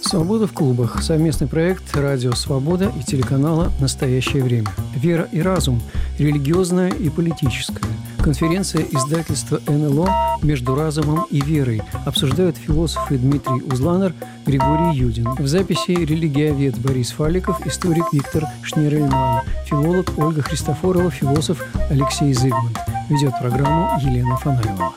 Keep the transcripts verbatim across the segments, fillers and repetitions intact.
«Свобода в клубах» – совместный проект «Радио Свобода» и телеканала «Настоящее время». Вера и разум – религиозное и политическое. Конференция издательства эн эл о «Между разумом и верой» обсуждают философы Дмитрий Узланер, Григорий Юдин. В записи религиовед Борис Фаликов, историк Виктор Шнирельман, филолог Ольга Христофорова, философ Алексей Зыгмунд. Ведет программу Елена Фонарева.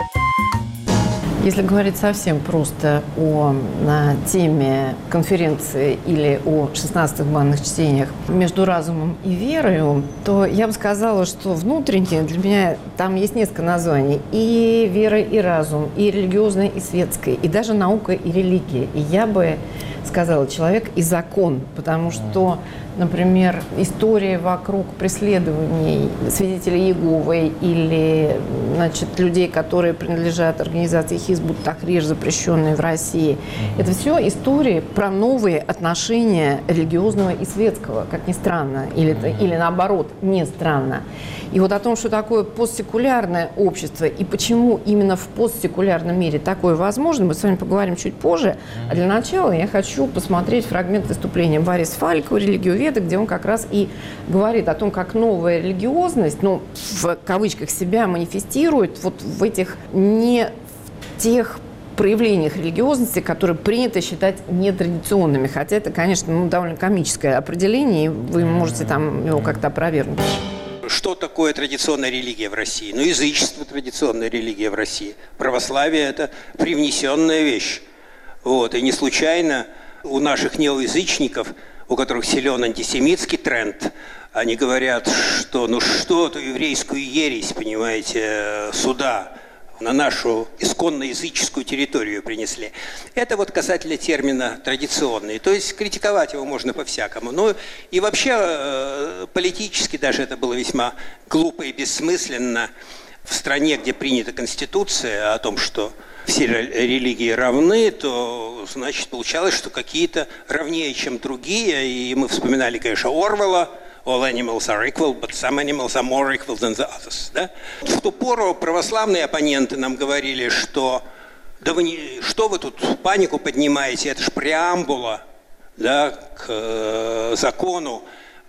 Если говорить совсем просто о на теме конференции или о шестнадцатых банных чтениях «Между разумом и верою», то я бы сказала, что внутренне для меня там есть несколько названий. И вера, и разум, и религиозное, и светское, и даже наука, и религия. И я бы сказала, человек и закон, потому что, например, история вокруг преследований свидетелей Иеговы или, значит, людей, которые принадлежат организации Хизб ут-Тахрир, запрещенной в России, mm-hmm. это все истории про новые отношения религиозного и светского, как ни странно, или, mm-hmm. или наоборот, не странно. И вот о том, что такое постсекулярное общество и почему именно в постсекулярном мире такое возможно, мы с вами поговорим чуть позже. Mm-hmm. А для начала я хочу посмотреть фрагмент выступления Бориса Фаликова, религиоведа, где он как раз и говорит о том, как новая религиозность, ну, в кавычках, себя манифестирует вот в этих не в тех проявлениях религиозности, которые принято считать нетрадиционными. Хотя это, конечно, ну, довольно комическое определение, и вы можете там его как-то опровергнуть. Что такое традиционная религия в России? Ну, язычество – традиционная религия в России. Православие – это привнесенная вещь. Вот. И не случайно у наших неоязычников, у которых силен антисемитский тренд, они говорят, что ну что эту еврейскую ересь, понимаете, сюда, на нашу исконно языческую территорию принесли. Это вот касательно термина «традиционный». То есть критиковать его можно по-всякому. Ну и вообще э, политически даже это было весьма глупо и бессмысленно. В стране, где принята Конституция о том, что все религии равны, то, значит, получалось, что какие-то равнее, чем другие. И мы вспоминали, конечно, Орвелла. All animals are equal, but some animals are more equal than the others. Да? В ту пору православные оппоненты нам говорили, что да вы не, что вы тут панику поднимаете, это ж преамбула, да, к э, закону,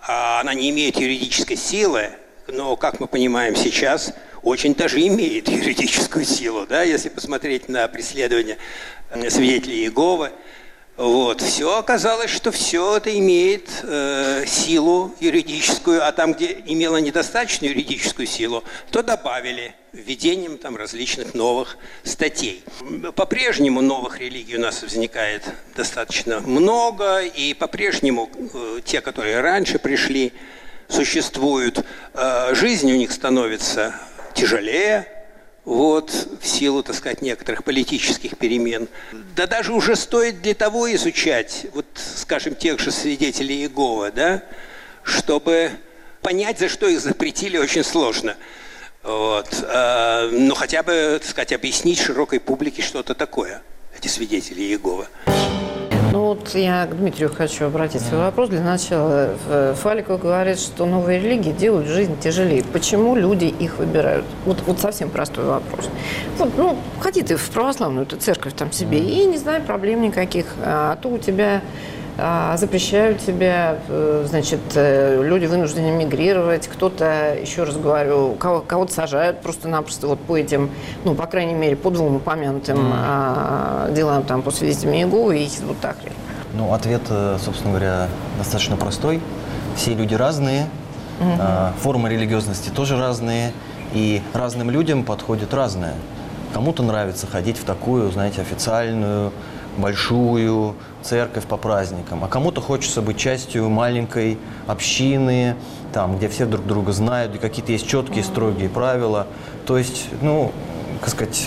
а она не имеет юридической силы, но, как мы понимаем сейчас, очень даже имеет юридическую силу. Да? Если посмотреть на преследование свидетелей Иеговы, вот, все оказалось, что все это имеет э, силу юридическую, а там, где имело недостаточную юридическую силу, то добавили введением там различных новых статей. По-прежнему новых религий у нас возникает достаточно много, и по-прежнему э, те, которые раньше пришли, существуют. Э, жизнь у них становится тяжелее. Вот, в силу, так сказать, некоторых политических перемен. Да даже уже стоит для того изучать, вот, скажем, тех же свидетелей Иеговы, да, чтобы понять, за что их запретили, очень сложно. Вот. А, ну, хотя бы, так сказать, объяснить широкой публике что-то такое, эти свидетели Иеговы. Ну вот я к Дмитрию хочу обратить свой вопрос. Для начала Фаликов говорит, что новые религии делают жизнь тяжелее. Почему люди их выбирают? Вот, вот совсем простой вопрос. Вот, ну, ходи ты в православную эту церковь там себе и не знай проблем никаких. А то у тебя а, запрещают тебя, значит, люди вынуждены мигрировать, кто-то, еще раз говорю, кого- кого-то сажают просто-напросто вот по этим, ну, по крайней мере, по двум упомянутым mm. а, делам там по свидетелям Иеговы и Хизб ут-Тахрир. Ну, ответ, собственно говоря, достаточно простой. Все люди разные, mm-hmm. а, формы религиозности тоже разные, и разным людям подходит разное. Кому-то нравится ходить в такую, знаете, официальную, большую церковь по праздникам, а кому-то хочется быть частью маленькой общины, там, где все друг друга знают, и какие-то есть четкие, строгие правила. То есть, ну, как сказать,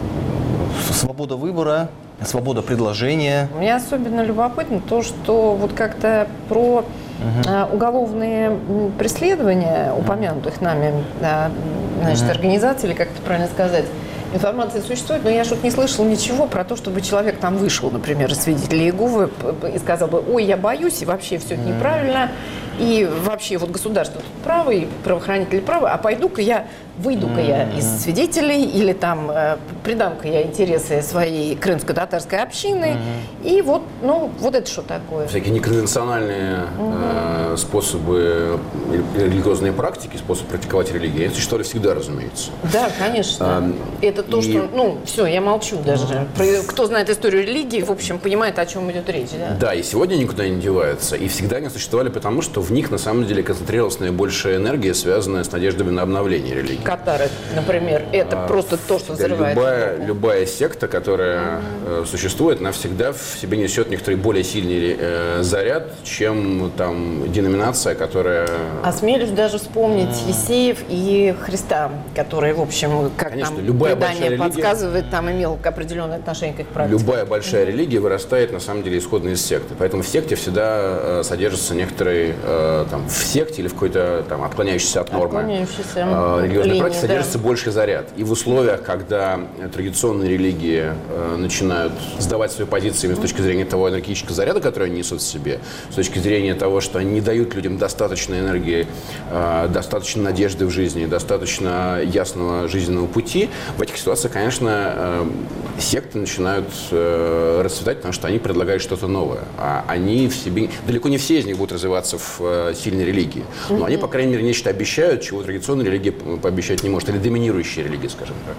свобода выбора, свобода предложения. Мне особенно любопытно то, что вот как-то про uh-huh. уголовные преследования упомянутых нами, значит, uh-huh. организаций, или как это правильно сказать, информация существует, но я что-то не слышала ничего про то, чтобы человек там вышел, например, из свидетелей Иеговы и сказал бы: ой, я боюсь, и вообще все это неправильно, и вообще вот государство тут право, и правоохранители правы, а пойду-ка я выйду-ка mm-hmm. я из свидетелей или там э, придам-ка я интересы своей крымско-татарской общины. Mm-hmm. И вот, ну, вот это что такое? Всякие неконвенциональные mm-hmm. э, способы религиозной практики, способы практиковать религию, они существовали всегда, разумеется. Да, конечно. А, это то, и... что... Ну, все, я молчу даже. Mm-hmm. Кто знает историю религии, в общем, понимает, о чем идет речь. Да, да, и сегодня никуда не деваются. И всегда они существовали потому, что в них, на самом деле, концентрировалась наибольшая энергия, связанная с надеждами на обновление религии. Катары, например, это а, просто то, что взрывает. Любая, любая секта, которая mm-hmm. существует, она всегда в себе несет некоторый более сильный э, заряд, чем там деноминация, которая... Осмелюсь даже вспомнить mm-hmm. Есеев и Христа, который, в общем, как Конечно, там предание религия... подсказывает, там имел определенное отношение к их практике. Любая большая mm-hmm. религия вырастает, на самом деле, исходно из секты. Поэтому в секте всегда э, содержится некоторый, э, там, в секте или в какой-то, там, отклоняющийся от нормы э, религиозной практики содержится да. больший заряд. И в условиях, когда традиционные религии э, начинают сдавать свои позиции с точки зрения того энергетического заряда, который они несут в себе, с точки зрения того, что они не дают людям достаточно энергии, э, достаточно надежды в жизни, достаточно ясного жизненного пути, в этих ситуациях, конечно, э, секты начинают э, расцветать, потому что они предлагают что-то новое. А они в себе... Далеко не все из них будут развиваться в э, сильной религии. Но mm-hmm. они, по крайней мере, нечто обещают, чего традиционная религия пообещать не может. Или доминирующая религия, скажем так.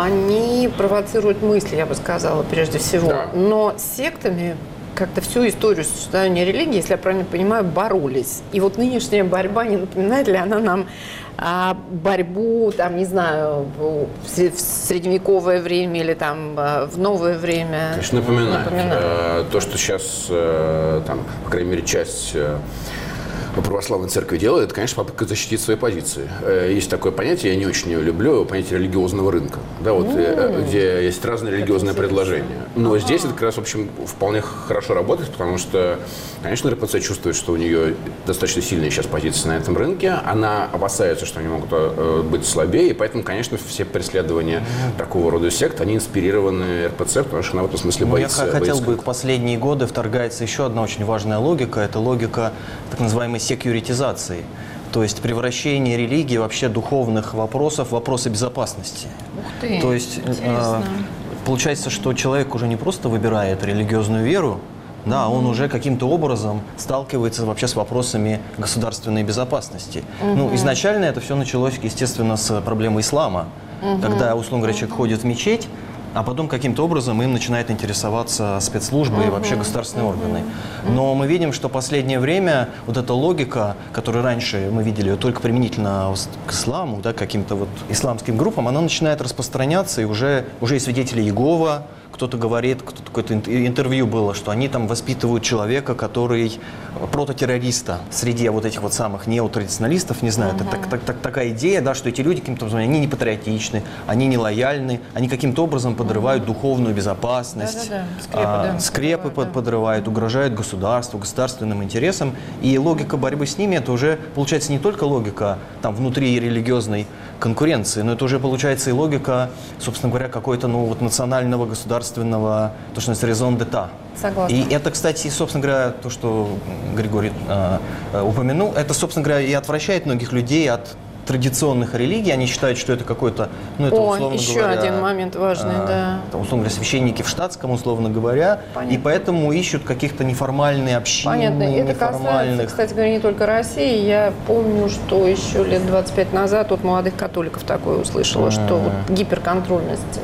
Они провоцируют мысли, я бы сказала, прежде всего. Да. Но с сектами как-то всю историю существования религии, если я правильно понимаю, боролись. И вот нынешняя борьба, не напоминает ли она нам а, борьбу, там, не знаю, в средневековое время или там в новое время? Конечно, напоминает. напоминает. То, что сейчас, там, по крайней мере, часть православной церкви делает, это, конечно, попытка защитить свои позиции. Есть такое понятие, я не очень его люблю, понятие религиозного рынка, да, вот, mm-hmm. где есть разные религиозные предложения. Но ага. здесь это как раз, в общем, вполне хорошо работает, потому что, конечно, РПЦ чувствует, что у нее достаточно сильные сейчас позиции на этом рынке, она опасается, что они могут быть слабее, и поэтому, конечно, все преследования mm-hmm. такого рода сект, они инспирированы РПЦ, потому что она в этом смысле ну, боится. Я хотел боится бы, в последние годы вторгается еще одна очень важная логика, это логика так называемой секьюритизации, то есть превращение религии, вообще духовных вопросов в вопросы безопасности. Ух ты, то есть э, получается, что человек уже не просто выбирает религиозную веру, да, mm-hmm. он уже каким-то образом сталкивается вообще с вопросами государственной безопасности. Mm-hmm. Ну, изначально это все началось, естественно, с проблемы ислама, mm-hmm. когда, условно говоря, человек ходит в мечеть, а потом каким-то образом им начинает интересоваться спецслужбы uh-huh. и вообще государственные uh-huh. органы. Но мы видим, что в последнее время вот эта логика, которую раньше мы видели только применительно к исламу, да, к каким-то вот исламским группам, она начинает распространяться, и уже, уже и свидетели Иеговы, кто-то говорит, кто-то какое-то интервью было, что они там воспитывают человека, который прототеррориста среди вот этих вот самых неотрадиционалистов, не знаю, uh-huh. это так, так, так, такая идея, да, что эти люди каким-то образом, они не патриотичны, они не лояльны, они каким-то образом подрывают uh-huh. духовную безопасность, да, да, да. Скрепы, а, да. скрепы да. подрывают, угрожают государству, государственным интересам, и логика борьбы с ними, это уже получается не только логика там внутри религиозной конкуренции, но это уже получается и логика, собственно говоря, какой-то, ну, вот национального государственного, то, что называется, raison d'état. Согласна. И это, кстати, собственно говоря, то, что Григорий э, э, упомянул, это, собственно говоря, и отвращает многих людей от традиционных религий, они считают, что это какой-то, ну, это, О, условно еще говоря, один момент важный, э, да. Там, условно говоря, священники в штатском, условно говоря, понятно. И поэтому ищут каких-то неформальные общины, понятно. Это неформальных. касается, кстати говоря, не только России. Я помню, что еще лет двадцать пять назад от молодых католиков такое услышала, mm. что вот гиперконтрольность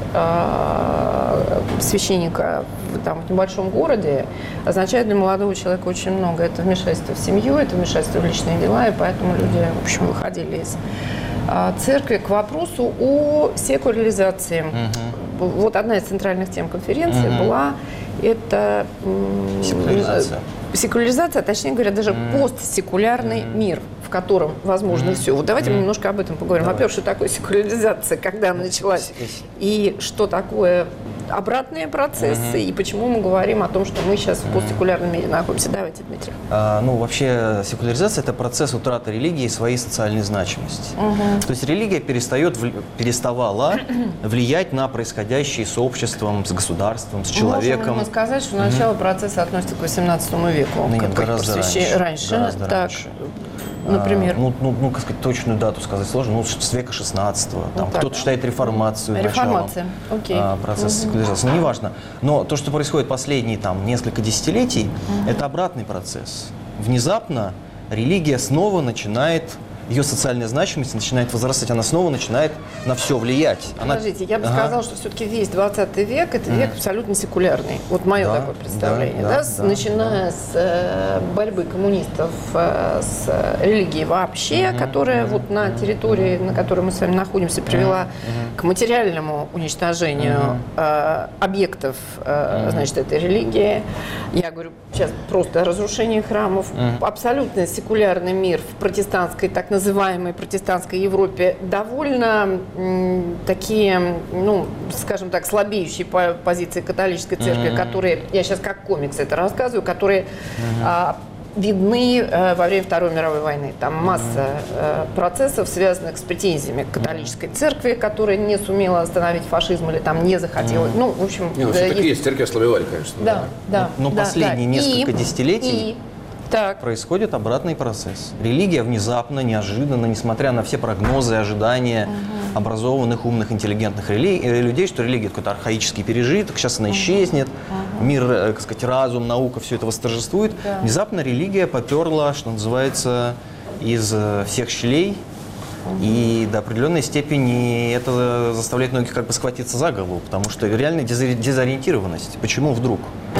э, священника в, там, в небольшом городе означает для молодого человека очень много. Это вмешательство в семью, это вмешательство в личные дела, и поэтому люди, в общем, выходили из церкви. К вопросу о секуляризации. Угу. Вот одна из центральных тем конференции угу. была это секуляризация. Секуляризация, точнее говоря, даже mm. постсекулярный mm. мир, в котором возможно mm. все. Вот давайте mm. мы немножко об этом поговорим. Давай. Во-первых, что такое секуляризация, когда она началась, и что такое обратные процессы, mm-hmm. и почему мы говорим о том, что мы сейчас в постсекулярном мире находимся. Давайте, Дмитрий. А, ну, вообще, секуляризация – это процесс утраты религии и своей социальной значимости. Mm-hmm. То есть религия перестает, переставала влиять на происходящее с обществом, с государством, с человеком. Можем ли мы сказать, что начало mm-hmm. процесса относится к восемнадцатому веку? Ну, нет, гораздо раньше. раньше. Гораздо так, раньше. Например? А, ну, ну, ну, как сказать, точную дату сказать сложно. Ну, с века шестнадцатого. Там, ну, кто-то считает реформацию Реформация, началом, окей. А, процесса угу. секуляризации. Ну, неважно. Но то, что происходит последние там, несколько десятилетий, угу. это обратный процесс. Внезапно религия снова начинает... Ее социальная значимость начинает возрастать, она снова начинает на все влиять. Она... Подождите, я бы ага. сказала, что все-таки весь двадцатый век – это век mm. абсолютно секулярный. Вот мое да, такое представление. Да, да, да, с, да, начиная да. с э, борьбы коммунистов э, с религией вообще, mm-hmm. которая mm-hmm. вот на территории, на которой мы с вами находимся, привела mm-hmm. к материальному уничтожению mm-hmm. э, объектов э, mm-hmm. значит, этой религии. Я говорю сейчас просто о разрушении храмов. Mm-hmm. Абсолютно секулярный мир в протестантской, так называемой протестантской Европе довольно м, такие, ну, скажем так, слабеющие по позиции католической церкви, mm-hmm. которые, я сейчас как комикс это рассказываю, которые mm-hmm. а, видны а, во время Второй мировой войны. Там масса mm-hmm. а, процессов, связанных с претензиями к католической церкви, которая не сумела остановить фашизм или там не захотела. Mm-hmm. Ну, в общем... Не, ну, да, все-таки есть, церкви ослабевали, конечно. Да, да. Но да, последние да. несколько и, десятилетий... И, Так. происходит обратный процесс. Религия внезапно, неожиданно, несмотря на все прогнозы, ожидания угу. образованных, умных, интеллигентных рели... людей, что религия какой-то архаический пережиток, сейчас она исчезнет, угу. мир, так сказать, разум, наука, все это восторжествует. Да. Внезапно религия поперла, что называется, из всех щелей. Угу. И до определенной степени это заставляет многих как бы схватиться за голову, потому что реальная дезориентированность. Почему вдруг?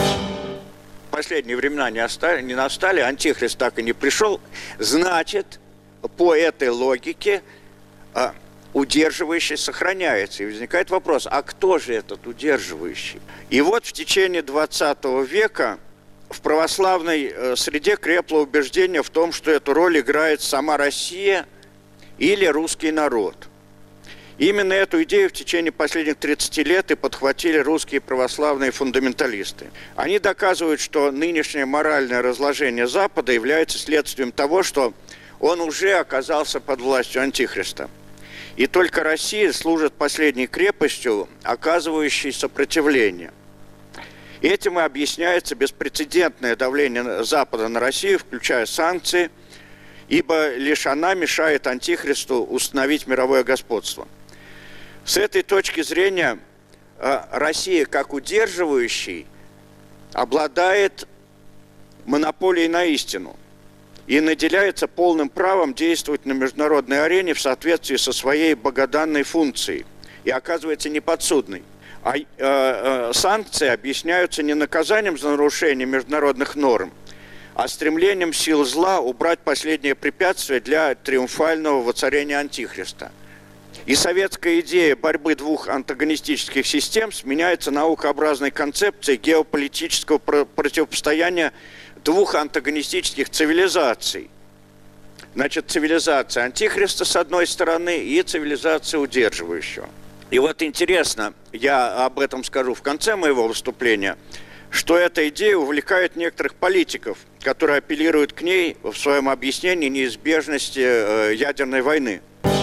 Последние времена не, остали, не настали, антихрист так и не пришел, значит, по этой логике а, удерживающий сохраняется. И возникает вопрос, а кто же этот удерживающий? И вот в течение двадцатого века в православной э, среде крепло убеждение в том, что эту роль играет сама Россия или русский народ. Именно эту идею в течение последних тридцати лет и подхватили русские православные фундаменталисты. Они доказывают, что нынешнее моральное разложение Запада является следствием того, что он уже оказался под властью Антихриста. И только Россия служит последней крепостью, оказывающей сопротивление. Этим и объясняется беспрецедентное давление Запада на Россию, включая санкции, ибо лишь она мешает Антихристу установить мировое господство. С этой точки зрения Россия, как удерживающий, обладает монополией на истину и наделяется полным правом действовать на международной арене в соответствии со своей богоданной функцией и оказывается неподсудной. А э, э, санкции объясняются не наказанием за нарушение международных норм, а стремлением сил зла убрать последнее препятствие для триумфального воцарения Антихриста. И советская идея борьбы двух антагонистических систем сменяется наукообразной концепцией геополитического противостояния двух антагонистических цивилизаций. Значит, цивилизация Антихриста с одной стороны и цивилизация удерживающего. И вот интересно, я об этом скажу в конце моего выступления, что эта идея увлекает некоторых политиков, которые апеллируют к ней в своем объяснении неизбежности э, ядерной войны.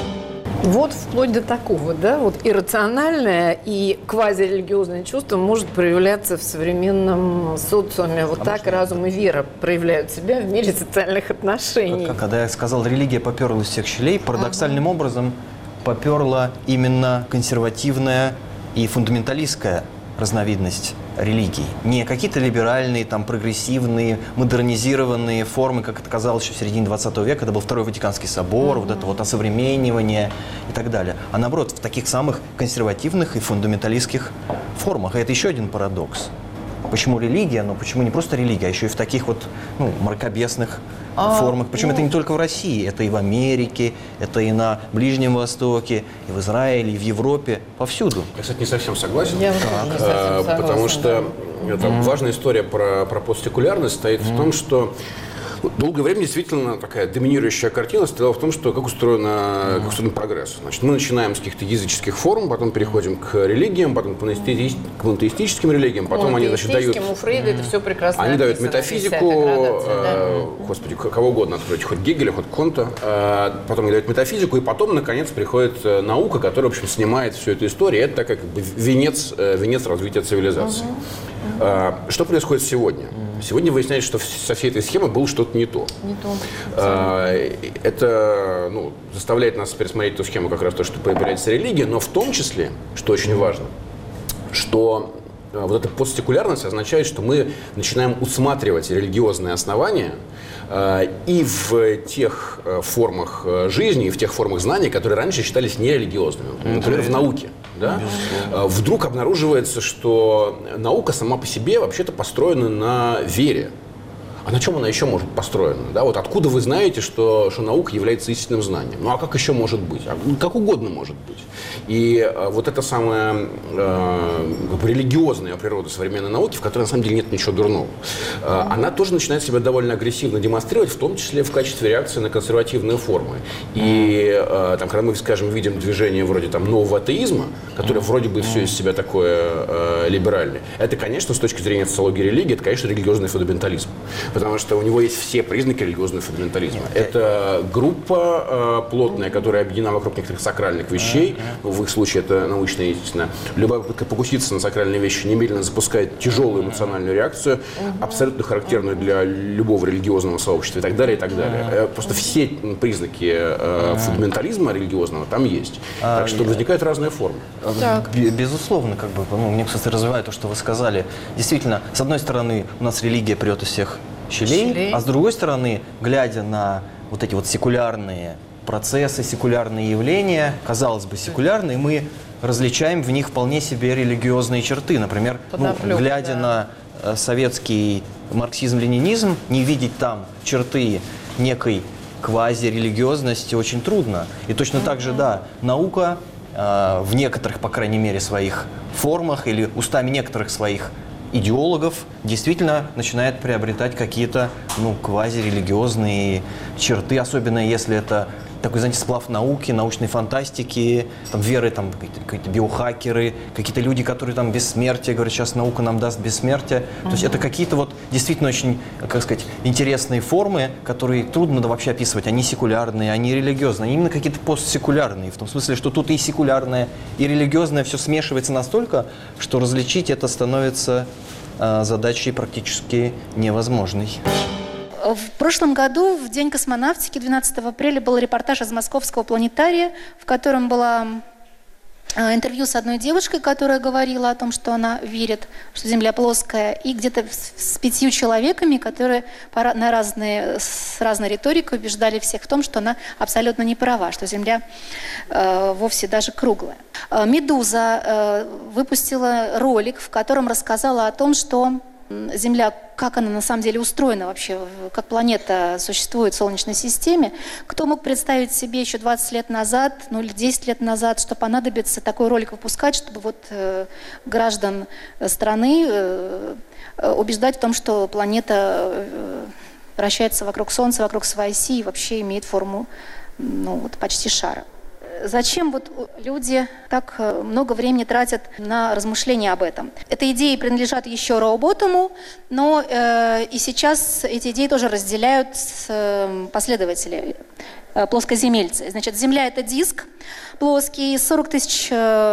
Вот вплоть до такого, да, вот иррациональное и квазирелигиозное чувство может проявляться в современном социуме. Вот а так может, разум и вера проявляют себя в мире социальных отношений. Как, когда я сказал, религия поперла из всех щелей, парадоксальным ага. образом поперла именно консервативная и фундаменталистская разновидность религий. Не какие-то либеральные, там, прогрессивные, модернизированные формы, как это казалось еще в середине двадцатого века, это был Второй Ватиканский собор, mm-hmm. вот это вот осовременивание и так далее. А наоборот, в таких самых консервативных и фундаменталистских формах. И это еще один парадокс. Почему религия, но почему не просто религия, а еще и в таких вот, ну, мракобесных а, формах. Причем ну... это не только в России, это и в Америке, это и на Ближнем Востоке, и в Израиле, и в Европе, повсюду. Я, кстати, не совсем согласен. Я так, не совсем согласен, потому что да. это mm-hmm. важная история про, про постсекулярность стоит mm-hmm. в том, что долгое время действительно такая доминирующая картина стояла в том, что как устроен, mm-hmm. как устроен прогресс. Значит, мы начинаем с каких-то языческих форм, потом переходим к религиям, потом к монотеистическим религиям, потом они, значит, дают... у Фрейда это все прекрасно Они дают метафизику, э, да. господи, кого угодно откройте, хоть Гегеля, хоть Конта, э, потом они дают метафизику, и потом, наконец, приходит наука, которая, в общем, снимает всю эту историю, и это такая, как бы, венец, венец развития цивилизации. Mm-hmm. А, что происходит сегодня? Сегодня выясняется, что со всей этой схемой было что-то не то. Не то. А, это ну, заставляет нас пересмотреть эту схему как раз то, что появляется религия, но в том числе, что очень важно, что вот эта постсекулярность означает, что мы начинаем усматривать религиозные основания и в тех формах жизни, и в тех формах знаний, которые раньше считались нерелигиозными. Например, в науке. Да? Вдруг обнаруживается, что наука сама по себе вообще-то построена на вере. А на чем она еще может построена? Да? Вот откуда вы знаете, что, что наука является истинным знанием? Ну а как еще может быть? А, как угодно может быть. И а, вот эта самая э, религиозная природа современной науки, в которой на самом деле нет ничего дурного, э, она тоже начинает себя довольно агрессивно демонстрировать, в том числе в качестве реакции на консервативные формы. И э, там, когда мы, скажем, видим движение вроде там, нового атеизма, которое вроде бы все из себя такое э, либеральное, это, конечно, с точки зрения социологии религии, это, конечно, религиозный фундаментализм. Потому что у него есть все признаки религиозного фундаментализма. Это группа э, плотная, которая объединена вокруг некоторых сакральных вещей. Ну, в их случае это научная истина. Любая попытка покуситься на сакральные вещи немедленно запускает тяжелую эмоциональную реакцию, абсолютно характерную для любого религиозного сообщества и так далее, и так далее. Просто все признаки э, фундаментализма религиозного там есть. Так что возникают разные формы. Так. Безусловно, как бы, ну, мне, кстати, развивает то, что вы сказали. Действительно, с одной стороны, у нас религия прет из всех щелей, щелей, а с другой стороны, глядя на вот эти вот секулярные процессы, секулярные явления, казалось бы, секулярные, мы различаем в них вполне себе религиозные черты. Например, ну, глядя да. на э, советский марксизм-ленинизм, не видеть там черты некой квазирелигиозности очень трудно. И точно mm-hmm. так же, да, наука э, в некоторых, по крайней мере, своих формах или устами некоторых своих идеологов действительно начинает приобретать какие-то ну, квазирелигиозные черты, особенно если это такой, знаете, сплав науки, научной фантастики, там, веры, там, какие-то биохакеры, какие-то люди, которые там бессмертие, говорят, сейчас наука нам даст бессмертие. Mm-hmm. То есть это какие-то вот действительно очень, как сказать, интересные формы, которые трудно да, вообще описывать. Они секулярные, они религиозные, они именно какие-то постсекулярные, в том смысле, что тут и секулярное, и религиозное все смешивается настолько, что различить это становится э, задачей практически невозможной. В прошлом году, в День космонавтики, двенадцатого апреля, был репортаж из Московского планетария, в котором было интервью с одной девушкой, которая говорила о том, что она верит, что Земля плоская, и где-то с пятью человеками, которые на разные, с разной риторикой убеждали всех в том, что она абсолютно не права, что Земля э, вовсе даже круглая. «Медуза» э, выпустила ролик, в котором рассказала о том, что Земля, как она на самом деле устроена вообще, как планета существует в Солнечной системе. Кто мог представить себе еще двадцать лет назад, ну или десять лет назад, что понадобится такой ролик выпускать, чтобы вот э, граждан страны э, убеждать в том, что планета э, вращается вокруг Солнца, вокруг своей оси и вообще имеет форму ну, вот, почти шара. Зачем вот люди так много времени тратят на размышления об этом? Эти идеи принадлежат еще Роу Ботому, но э, и сейчас эти идеи тоже разделяют э, последователи, э, плоскоземельцы. Значит, Земля – это диск плоский, сорок тысяч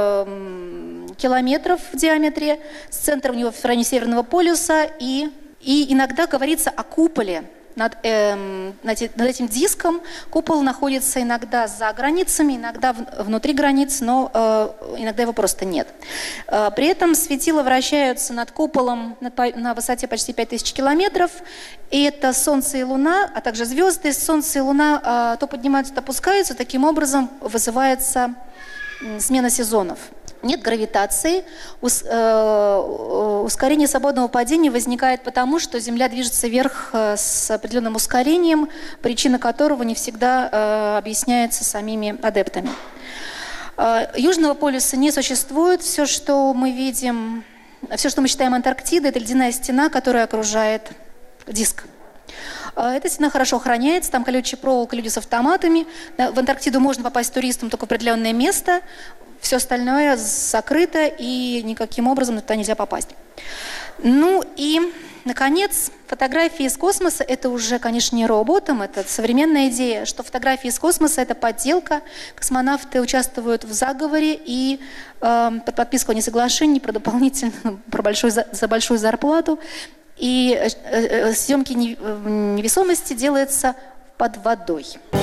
э, километров в диаметре, с центром у него в районе Северного полюса, и, и иногда говорится о куполе. Над, э, над, над этим диском купол находится иногда за границами, иногда в, внутри границ, но э, иногда его просто нет. Э, при этом светила вращаются над куполом над, на высоте почти пять тысяч километров. И это Солнце и Луна, а также звезды. Солнце и Луна э, то поднимаются, то опускаются. Таким образом вызывается э, смена сезонов. Нет гравитации, ус, э, ускорение свободного падения возникает потому, что Земля движется вверх э, с определенным ускорением, причина которого не всегда э, объясняется самими адептами. Э, Южного полюса не существует. Все, что мы видим, все, что мы считаем Антарктидой, это ледяная стена, которая окружает диск. Эта стена хорошо охраняется, там колючая проволока, люди с автоматами. В Антарктиду можно попасть туристам только в определенное место. Все остальное закрыто, и никаким образом туда нельзя попасть. Ну и, наконец, фотографии из космоса – это уже, конечно, не роботом, это современная идея, что фотографии из космоса – это подделка. Космонавты участвуют в заговоре и э, под подписку о несоглашении про дополнительную, про большой, за, за большую зарплату. И э, э, съемки невесомости делаются под водой.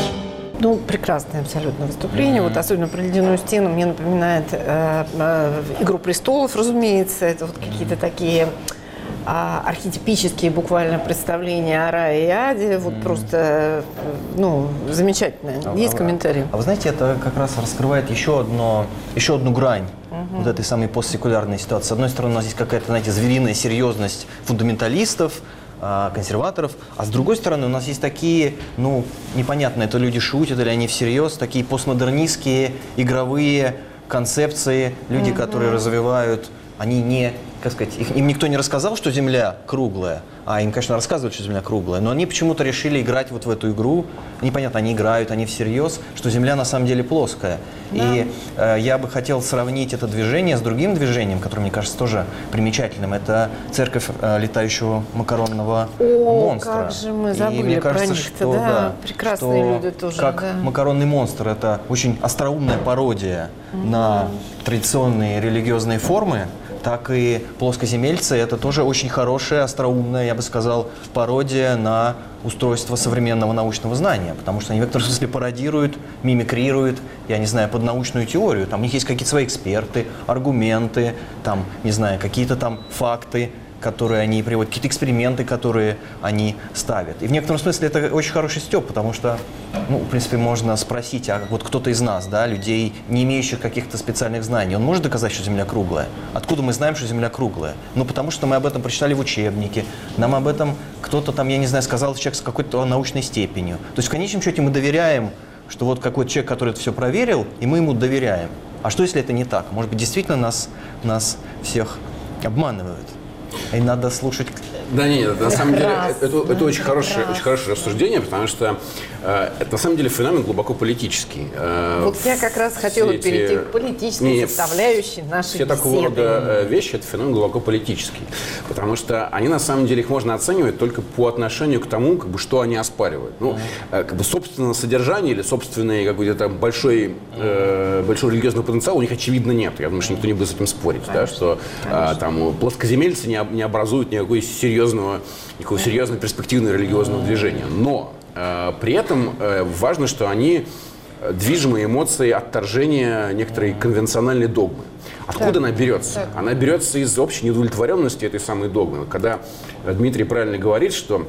Ну, прекрасное абсолютно выступление. Mm-hmm. Вот особенно про «Ледяную стену» мне напоминает э, э, «Игру престолов», разумеется. Это вот какие-то такие э, архетипические буквально представления о рае и аде. Вот mm-hmm. просто, ну, замечательное. А, Есть а, комментарии? А вы знаете, это как раз раскрывает еще, одно, еще одну грань mm-hmm. вот этой самой постсекулярной ситуации. С одной стороны, у нас есть какая-то, знаете, звериная серьезность фундаменталистов, консерваторов, а с другой стороны у нас есть такие, ну, непонятно, это люди шутят или они всерьез, такие постмодернистские игровые концепции, люди, mm-hmm. которые развивают, они не, как сказать, их, им никто не рассказал, что Земля круглая, а им, конечно, рассказывают, что Земля круглая, но они почему-то решили играть вот в эту игру, непонятно, они играют, они всерьез, что Земля на самом деле плоская. Да. И э, я бы хотел сравнить это движение с другим движением, которое, мне кажется, тоже примечательным. Это церковь э, летающего макаронного О, монстра. Как же мы забыли и мне кажется, про них-то, что, да, да, прекрасные что люди тоже. Как да. макаронный монстр, это очень остроумная пародия mm-hmm. на традиционные религиозные формы, так и плоскоземельцы – это тоже очень хорошая, остроумная, я бы сказал, пародия на устройство современного научного знания, потому что они в некотором смысле пародируют, мимикрируют, я не знаю, под научную теорию. Там у них есть какие-то свои эксперты, аргументы, там, не знаю, какие-то там факты, которые они приводят, какие-то эксперименты, которые они ставят. И в некотором смысле это очень хороший стёб, потому что, ну, в принципе, можно спросить, а вот кто-то из нас, да, людей, не имеющих каких-то специальных знаний, он может доказать, что Земля круглая? Откуда мы знаем, что Земля круглая? Ну, потому что мы об этом прочитали в учебнике, нам об этом кто-то там, я не знаю, сказал человек с какой-то научной степенью. То есть в конечном счете мы доверяем, что вот какой-то человек, который это все проверил, и мы ему доверяем. А что, если это не так? Может быть, действительно нас, нас всех обманывают? И надо слушать. Да нет, на самом деле это, это, это очень, хорошее, очень хорошее рассуждение, потому что э, это на самом деле феномен глубоко политический. Э, вот я как раз хотела эти, перейти к политической не, составляющей нашей все беседы. Такого рода вещи – это феномен глубоко политический, потому что они на самом деле их можно оценивать только по отношению к тому, как бы, что они оспаривают. Ну, э, как бы собственное содержание или собственный какой-то там большой, э, большой религиозный потенциал у них очевидно нет. Я думаю, что никто не будет с этим спорить, да, что э, там плоскоземельцы не, не образуют никакой серьезной Серьезного, никакого серьезного перспективного религиозного движения. Но э, при этом э, важно, что они движимы эмоцией отторжения некоторой конвенциональной догмы. Откуда так, она берется? Так. Она берется из общей неудовлетворенности этой самой догмы. Когда Дмитрий правильно говорит, что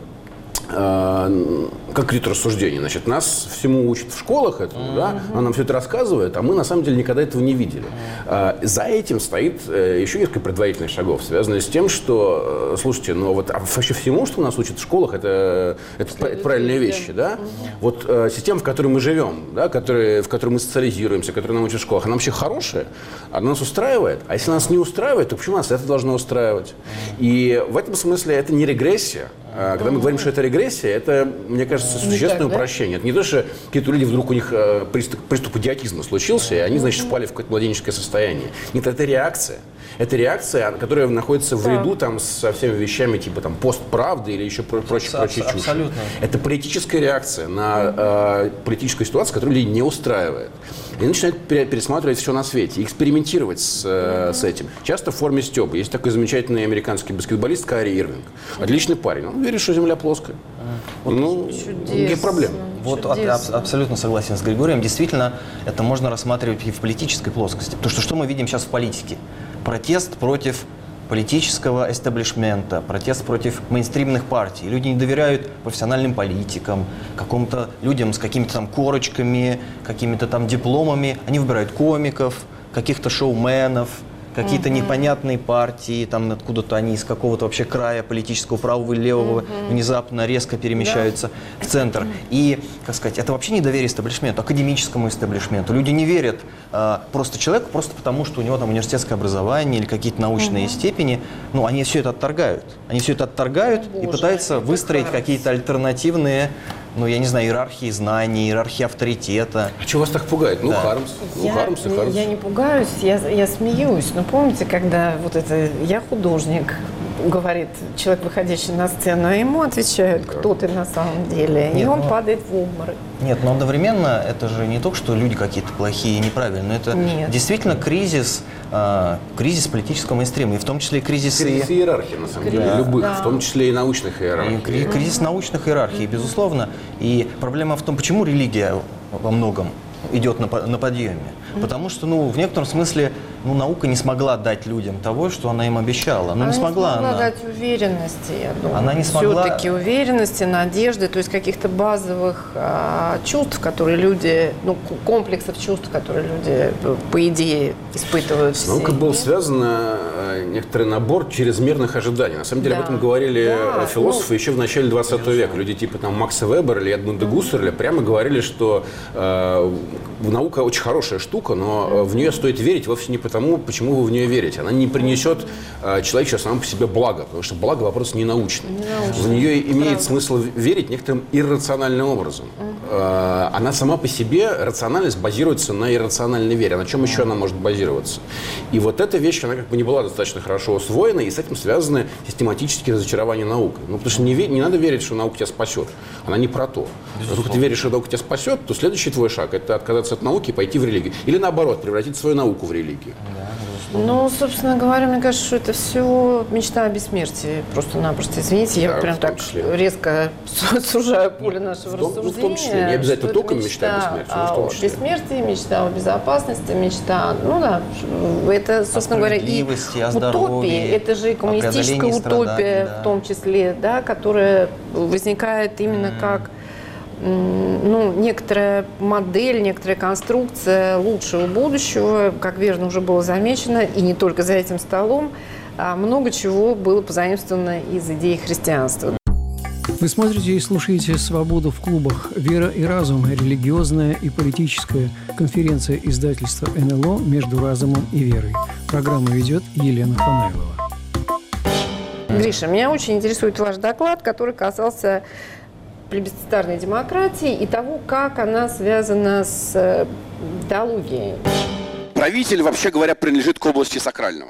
э, как какие-то рассуждения, значит, нас всему учат в школах этому, mm-hmm. да, она нам все это рассказывает, а мы на самом деле никогда этого не видели. Mm-hmm. э, за этим стоит э, еще несколько предварительных шагов, связанных с тем, что, э, слушайте, ну вот а вообще всему, что нас учат в школах, это, это, это правильные вещи, да? Mm-hmm. Вот э, система, в которой мы живем, да, который, в которой мы социализируемся, которая нам учат в школах, она вообще хорошая, она нас устраивает, а если нас не устраивает, то почему нас это должно устраивать? Mm-hmm. И в этом смысле это не регрессия. Когда мы говорим, что это регрессия, это, мне кажется, существенное упрощение. Это не то, что какие-то люди вдруг у них приступ, приступ идиотизма случился, и они, значит, впали в какое-то младенческое состояние. Нет, это реакция. Это реакция, которая находится в ряду там, со всеми вещами, типа там, постправды или еще прочее, прочее чушь. Абсолютно. Это политическая реакция на э, политическую ситуацию, которая людей не устраивает. И начинают пересматривать все на свете, экспериментировать с, э, с этим. Часто в форме стёба. Есть такой замечательный американский баскетболист Кайри Ирвинг. Отличный парень. Он верит, что Земля плоская. Вот, ну, какие проблемы? Вот аб- абсолютно согласен с Григорием. Действительно, это можно рассматривать и в политической плоскости. Потому что что мы видим сейчас в политике? Протест против политического эстаблишмента, протест против мейнстримных партий. Люди не доверяют профессиональным политикам, каким-то людям с какими-то там корочками, какими-то там дипломами. Они выбирают комиков, каких-то шоуменов, какие-то uh-huh. непонятные партии, там откуда-то они из какого-то вообще края политического, правого или левого, uh-huh. внезапно резко перемещаются yeah. в центр. Uh-huh. И, как сказать, это вообще недоверие эстаблишменту, академическому эстаблишменту. Люди не верят э, просто человеку, просто потому, что у него там университетское образование или какие-то научные uh-huh. степени. Ну, они все это отторгают. Они все это отторгают oh, и пытаются выстроить какие-то альтернативные, ну, я не знаю, иерархии знаний, иерархии авторитета. А что вас так пугает? Ну, да. Хармс. Ну, я, Хармс и Хармс. Я не пугаюсь, я, я смеюсь. Но помните, когда вот это «я художник», говорит человек, выходящий на сцену, а ему отвечают, кто ты на самом деле, Нет, и он ну, падает в обморок. Нет, но одновременно это же не только, что люди какие-то плохие и неправильные, это Нет. действительно кризис, э, кризис политического мейнстрима, и в том числе кризис... Кризис иерархии, на самом деле, любых, да. в том числе и научных иерархий. И, и кризис научных иерархий, mm-hmm. безусловно. И проблема в том, почему религия во многом идет на, на подъеме. Mm-hmm. Потому что, ну, в некотором смысле, ну, наука не смогла дать людям того, что она им обещала. Ну, она не смогла, не смогла она. дать уверенности, я думаю. Она не смогла... Все-таки уверенности, надежды, то есть каких-то базовых а, чувств, которые люди, ну, комплексов чувств, которые люди, по идее, испытывают. С наукой был связан э, некоторый набор чрезмерных ожиданий. На самом деле, да. об этом говорили да. философы ну... еще в начале двадцатого века. Люди типа там Макса Вебера или Эдмунда mm-hmm. Гуссерля прямо говорили, что э, наука очень хорошая штука, но в нее стоит верить вовсе не потому, почему вы в нее верите. Она не принесет э, человечеству само по себе благо, потому что благо вопрос не научный. Не научный. В нее имеет Правда. смысл верить некоторым иррациональным образом. Uh-huh. Э, она сама по себе, рациональность базируется на иррациональной вере. А на чем uh-huh. еще она может базироваться? И вот эта вещь, она как бы не была достаточно хорошо усвоена, и с этим связаны систематические разочарования наукой. Ну, потому что не, не надо верить, что наука тебя спасет. Она не про то. Если ты веришь, что наука тебя спасет, то следующий твой шаг – это отказаться от науки и пойти в религию. Или наоборот, превратить свою науку в религию. Ну, собственно говоря, мне кажется, что это все мечта о бессмертии. Просто-напросто, извините, я да, прям так числе. резко сужаю поле нашего в том, рассуждения. В том числе, не обязательно только мечта о бессмертии, но в том числе. О бессмертии, мечта о безопасности, мечта, ну да, это, собственно говоря, и утопия, это же и коммунистическая утопия да. в том числе, да, которая возникает именно mm. как ну, некоторая модель, некоторая конструкция лучшего будущего, как верно уже было замечено, и не только за этим столом, а много чего было позаимствовано из идей христианства. Вы смотрите и слушаете «Свободу в клубах. Вера и разум. Религиозная и политическая. Конференция издательства эн эл о «Между разумом и верой». Программу ведет Елена Фанайлова. Гриша, меня очень интересует ваш доклад, который касался плебисцитарной демократии и того, как она связана с теологией. Правитель, вообще говоря, принадлежит к области сакрального.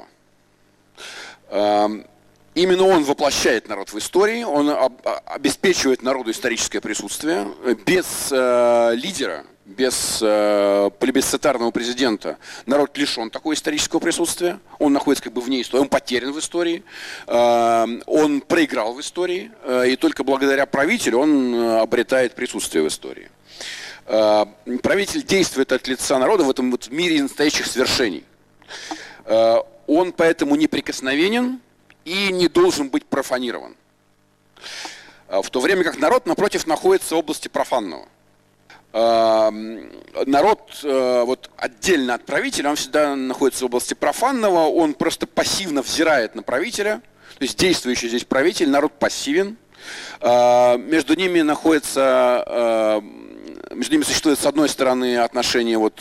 Именно он воплощает народ в истории, он обеспечивает народу историческое присутствие. Без лидера, без плебисцитарного президента народ лишен такого исторического присутствия. Он находится как бы вне истории, он потерян в истории, он проиграл в истории, и только благодаря правителю он обретает присутствие в истории. Правитель действует от лица народа в этом вот мире настоящих свершений. Он поэтому неприкосновенен и не должен быть профанирован. В то время как народ, напротив, находится в области профанного. Народ вот, отдельно от правителя, он всегда находится в области профанного, он просто пассивно взирает на правителя, то есть действующий здесь правитель, народ пассивен. Между ними находится, между ними существует с одной стороны отношение вот,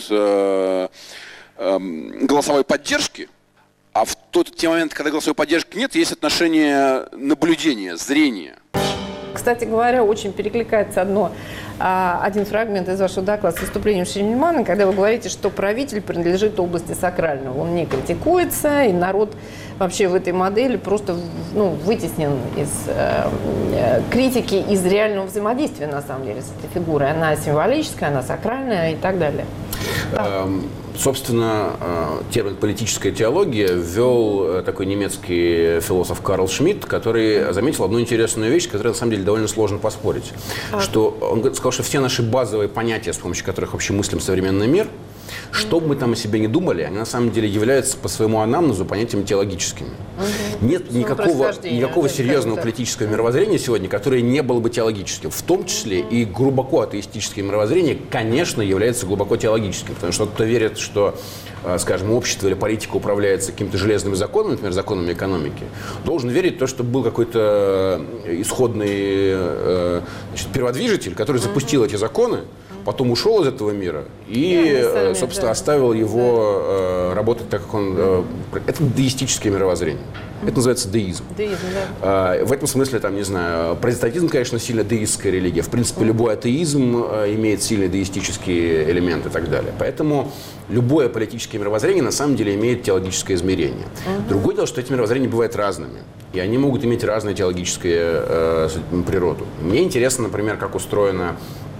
голосовой поддержки, а в тот те моменты, когда голосовой поддержки нет, есть отношение наблюдения, зрения. Кстати говоря, очень перекликается одно, один фрагмент из вашего доклада с выступлением Шейнмана, когда вы говорите, что правитель принадлежит области сакрального. Он не критикуется, и народ вообще в этой модели просто ну, вытеснен из э, критики, из реального взаимодействия, на самом деле, с этой фигурой. Она символическая, она сакральная и так далее. Да. Собственно, термин «политическая теология» ввел такой немецкий философ Карл Шмидт, который заметил одну интересную вещь, с которой, на самом деле, довольно сложно поспорить. А. Что он сказал, что все наши базовые понятия, с помощью которых вообще мыслим современный мир, что бы мы там о себе не думали, они на самом деле являются по своему анамнезу понятиями теологическими. Угу. Нет никакого, никакого серьезного политического мировоззрения сегодня, которое не было бы теологическим. В том числе угу. и глубоко атеистическое мировоззрение, конечно, является глубоко теологическим. Потому что кто-то верит, что, скажем, общество или политика управляется какими-то железными законами, например, законами экономики, должен верить в то, что был какой-то исходный значит, перводвижитель, который запустил угу. эти законы, потом ушел из этого мира и, Да, сами, собственно, да. оставил его э, работать так, как он... Э, это деистическое мировоззрение. Это называется деизм. Деизм, да. Э, в этом смысле, там, не знаю, протестантизм, конечно, сильно деистская религия. В принципе, любой атеизм э, имеет сильные деистические элементы и так далее. Поэтому любое политическое мировоззрение на самом деле имеет теологическое измерение. Uh-huh. Другое дело, что эти мировоззрения бывают разными. И они могут иметь разную теологическую э, природу. Мне интересно, например, как устроена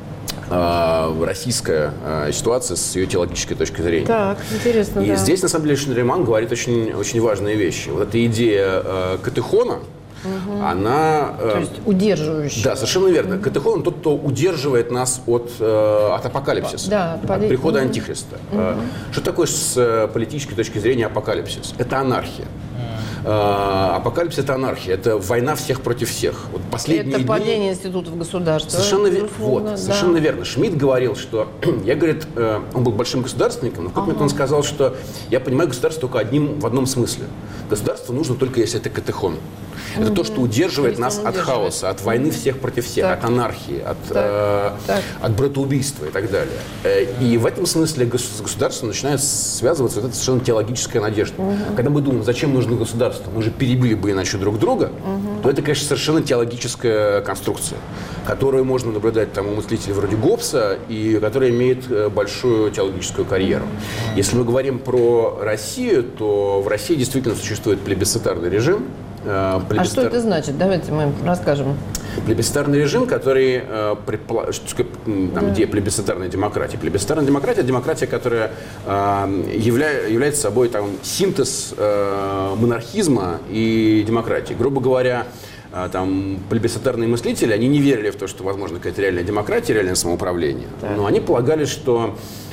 э, российская э, ситуация с ее теологической точки зрения. Так, интересно, И да. здесь, на самом деле, Шнейдерман говорит очень, очень важные вещи. Вот эта идея э, катехона, угу. она... Э, То есть удерживающая. Да, совершенно верно. Угу. Катехон – кто, кто удерживает нас от, э, от апокалипсиса, да, от поли... прихода угу. антихриста. Угу. Что такое с политической точки зрения апокалипсис? Это анархия. Апокалипсис – это анархия, это война всех против всех. Вот последние это дни... падение институтов государства. Совершенно, вер... вот, да. совершенно верно. Шмидт говорил, что я, говорит, он был большим государственником, но в какой-то момент он сказал, что я понимаю государство только одним, в одном смысле. Государство нужно только если это катехон. Это угу. то, что удерживает Если нас от удерживает. хаоса, от войны всех против всех, так. от анархии, от, так. э, Так. от братоубийства и так далее. И в этом смысле с государством начинает связываться вот эта совершенно теологическая надежда. Угу. Когда мы думаем, зачем нужно государство, мы же перебили бы иначе друг друга, угу. то это, конечно, совершенно теологическая конструкция, которую можно наблюдать там, у мыслителей вроде Гоббса, и которая имеет большую теологическую карьеру. Если мы говорим про Россию, то в России действительно существует плебисцитарный режим. Плебисцитар... А что это значит? Давайте мы расскажем. Плебисцитарный режим, который, э, предпла... там, да. где плебисцитарная демократия. Плебисцитарная демократия – демократия, которая э, явля... является собой там, синтез э, монархизма и демократии. Грубо говоря, э, там, плебисцитарные мыслители, они не верили в то, что возможно какая-то реальная демократия, реальное самоуправление. Да. Но они полагали, что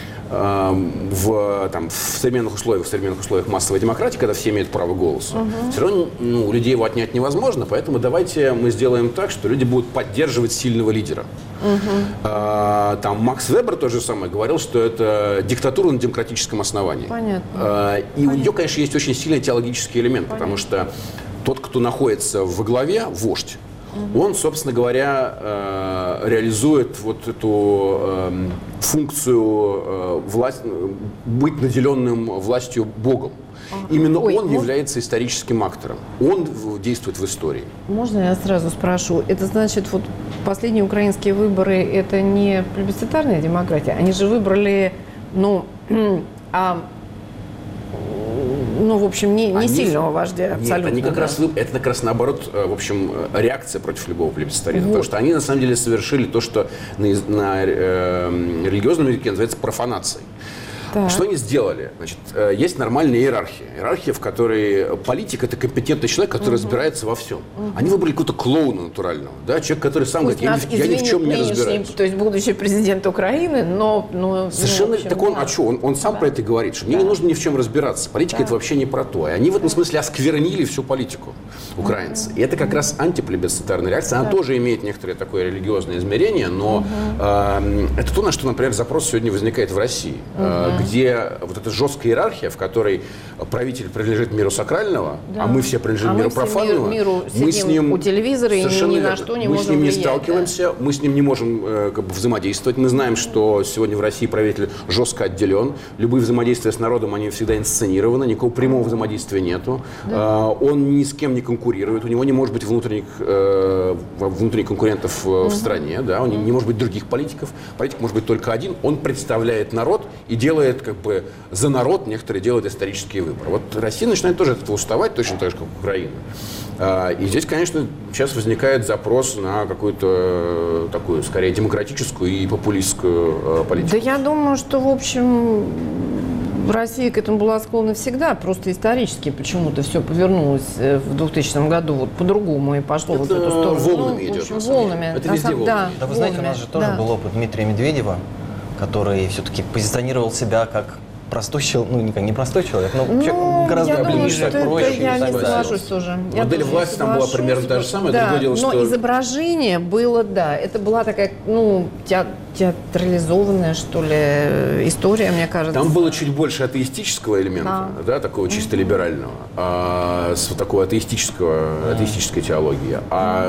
В, там, в современных условиях, в современных условиях массовой демократии, когда все имеют право голоса, uh-huh. все равно ну, у людей его отнять невозможно, поэтому давайте мы сделаем так, что люди будут поддерживать сильного лидера. Uh-huh. А, там Макс Вебер то же самое говорил, что это диктатура на демократическом основании. Понятно. А, и Понятно. у нее, конечно, есть очень сильный теологический элемент, Понятно. Потому что тот, кто находится во главе, вождь, он, собственно говоря, реализует вот эту функцию власть, быть наделенным властью Богом. Именно Ой, он можно... является историческим актором. Он действует в истории. Можно я сразу спрошу? Это значит, вот последние украинские выборы – это не плебисцитарная демократия? Они же выбрали, ну, а... Ну, в общем, не, не они, сильного вождя абсолютно. Нет, они как да. раз, это как раз наоборот, в общем, реакция против любого плебисцитаризма. Вот. Потому что они на самом деле совершили то, что на, на э, религиозном языке называется профанацией. Так. Что они сделали? Значит, есть нормальная иерархия. Иерархия, в которой политик – это компетентный человек, который угу. разбирается во всем. Угу. Они выбрали какого-то клоуна натурального. Да? Человек, который сам Пусть говорит, я, я ни в чем не разбираюсь. То есть будущий президент Украины, но… но Совершенно, ну, общем, так он, да. а что, он, он сам да. про это говорит, что мне да. не нужно ни в чем разбираться. Политика да. – это вообще не про то. И они в этом смысле осквернили всю политику, украинцы. И это как раз антиплебисцитарная реакция. Она да. тоже имеет некоторое такое религиозное измерение, но угу. э, это то, на что, например, запрос сегодня возникает в России, угу. э, где вот это жесткая иерархия, в которой правитель принадлежит миру сакрального, да. а мы все принадлежим а миру мы профанного. Мир, миру мы с ним у телевизора и ни на что не мы можем с ним не влиять, сталкиваемся, да. мы с ним не можем э, как бы, взаимодействовать. Мы знаем, что сегодня в России правитель жестко отделен. Любые взаимодействия с народом, они всегда инсценированы, никакого прямого взаимодействия нету. Да. Э, он ни с кем не конкурирует, у него не может быть внутренних, э, внутренних конкурентов угу. в стране, да? у него не может быть других политиков. Политик может быть только один. Он представляет народ и делает как бы за народ некоторые делают исторические выборы. Вот Россия начинает тоже от этого уставать, точно так же, как Украина. И здесь, конечно, сейчас возникает запрос на какую-то такую, скорее, демократическую и популистскую политику. Да я думаю, что, в общем, Россия к этому была склонна всегда, просто исторически почему-то все повернулось в двухтысячном году вот по-другому и пошло это вот в эту сторону. волнами ну, идет, в общем, волнами. Это везде волнами. Да, да, вы знаете, у нас же тоже да. был опыт Дмитрия Медведева, который все-таки позиционировал себя как простой человек, ну, не, не простой человек, но ну, гораздо я ближе, думаю, проще. Я не соглашусь тоже. Модель власти там была примерно та же самая, да, другое дело, но что... изображение было, да, это была такая, ну, театрализованная, что ли, история, мне кажется. Там было чуть больше атеистического элемента, да, да такого чисто либерального, а, с такой атеистического, атеистической теологии. А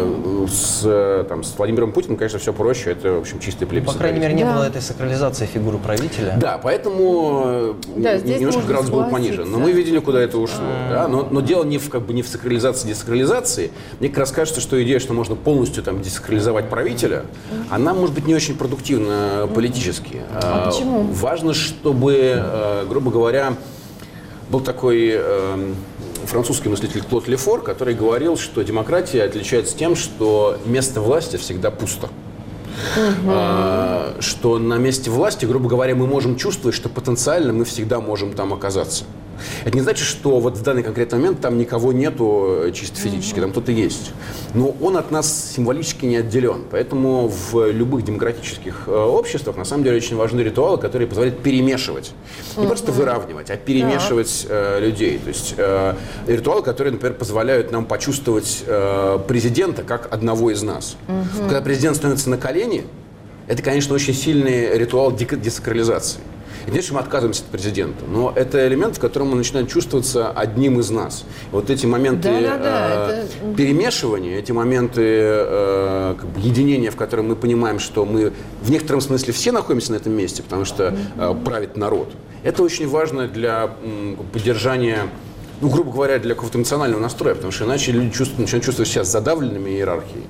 с, там, с Владимиром Путиным, конечно, все проще, это, в общем, чистый плебисцит. По крайней мере, не да. было этой сакрализации фигуры правителя. Да, поэтому да, немножко градус был понижен. Но мы видели, куда это ушло. А-а-а. Да? Но, но дело не в, как бы, не в сакрализации, десакрализации. Мне как раз кажется, что идея, что можно полностью там, десакрализовать правителя, mm-hmm. она может быть не очень продуктивна mm-hmm. политически. А, а почему? Важно, чтобы, грубо говоря, был такой французский мыслитель Клод Лефор, который говорил, что демократия отличается тем, что место власти всегда пусто. Угу. А, что на месте власти, грубо говоря, мы можем чувствовать, что потенциально мы всегда можем там оказаться. Это не значит, что вот в данный конкретный момент там никого нету чисто физически, там кто-то есть. Но он от нас символически не отделен. Поэтому в любых демократических э, обществах на самом деле очень важны ритуалы, которые позволяют перемешивать. Не uh-huh. просто выравнивать, а перемешивать э, людей. То есть э, ритуалы, которые, например, позволяют нам почувствовать э, президента как одного из нас. Uh-huh. Когда президент становится на колени, это, конечно, очень сильный ритуал десакрализации. И, конечно, мы отказываемся от президента, но это элемент, в котором мы начинаем чувствоваться одним из нас. Вот эти моменты да, да, да, э, это... перемешивания, эти моменты э, как бы единения, в котором мы понимаем, что мы в некотором смысле все находимся на этом месте, потому что э, правит народ. Это очень важно для м, поддержания, ну, грубо говоря, для какого-то эмоционального настроя, потому что иначе люди чувствуют, начинают чувствовать себя задавленными иерархией.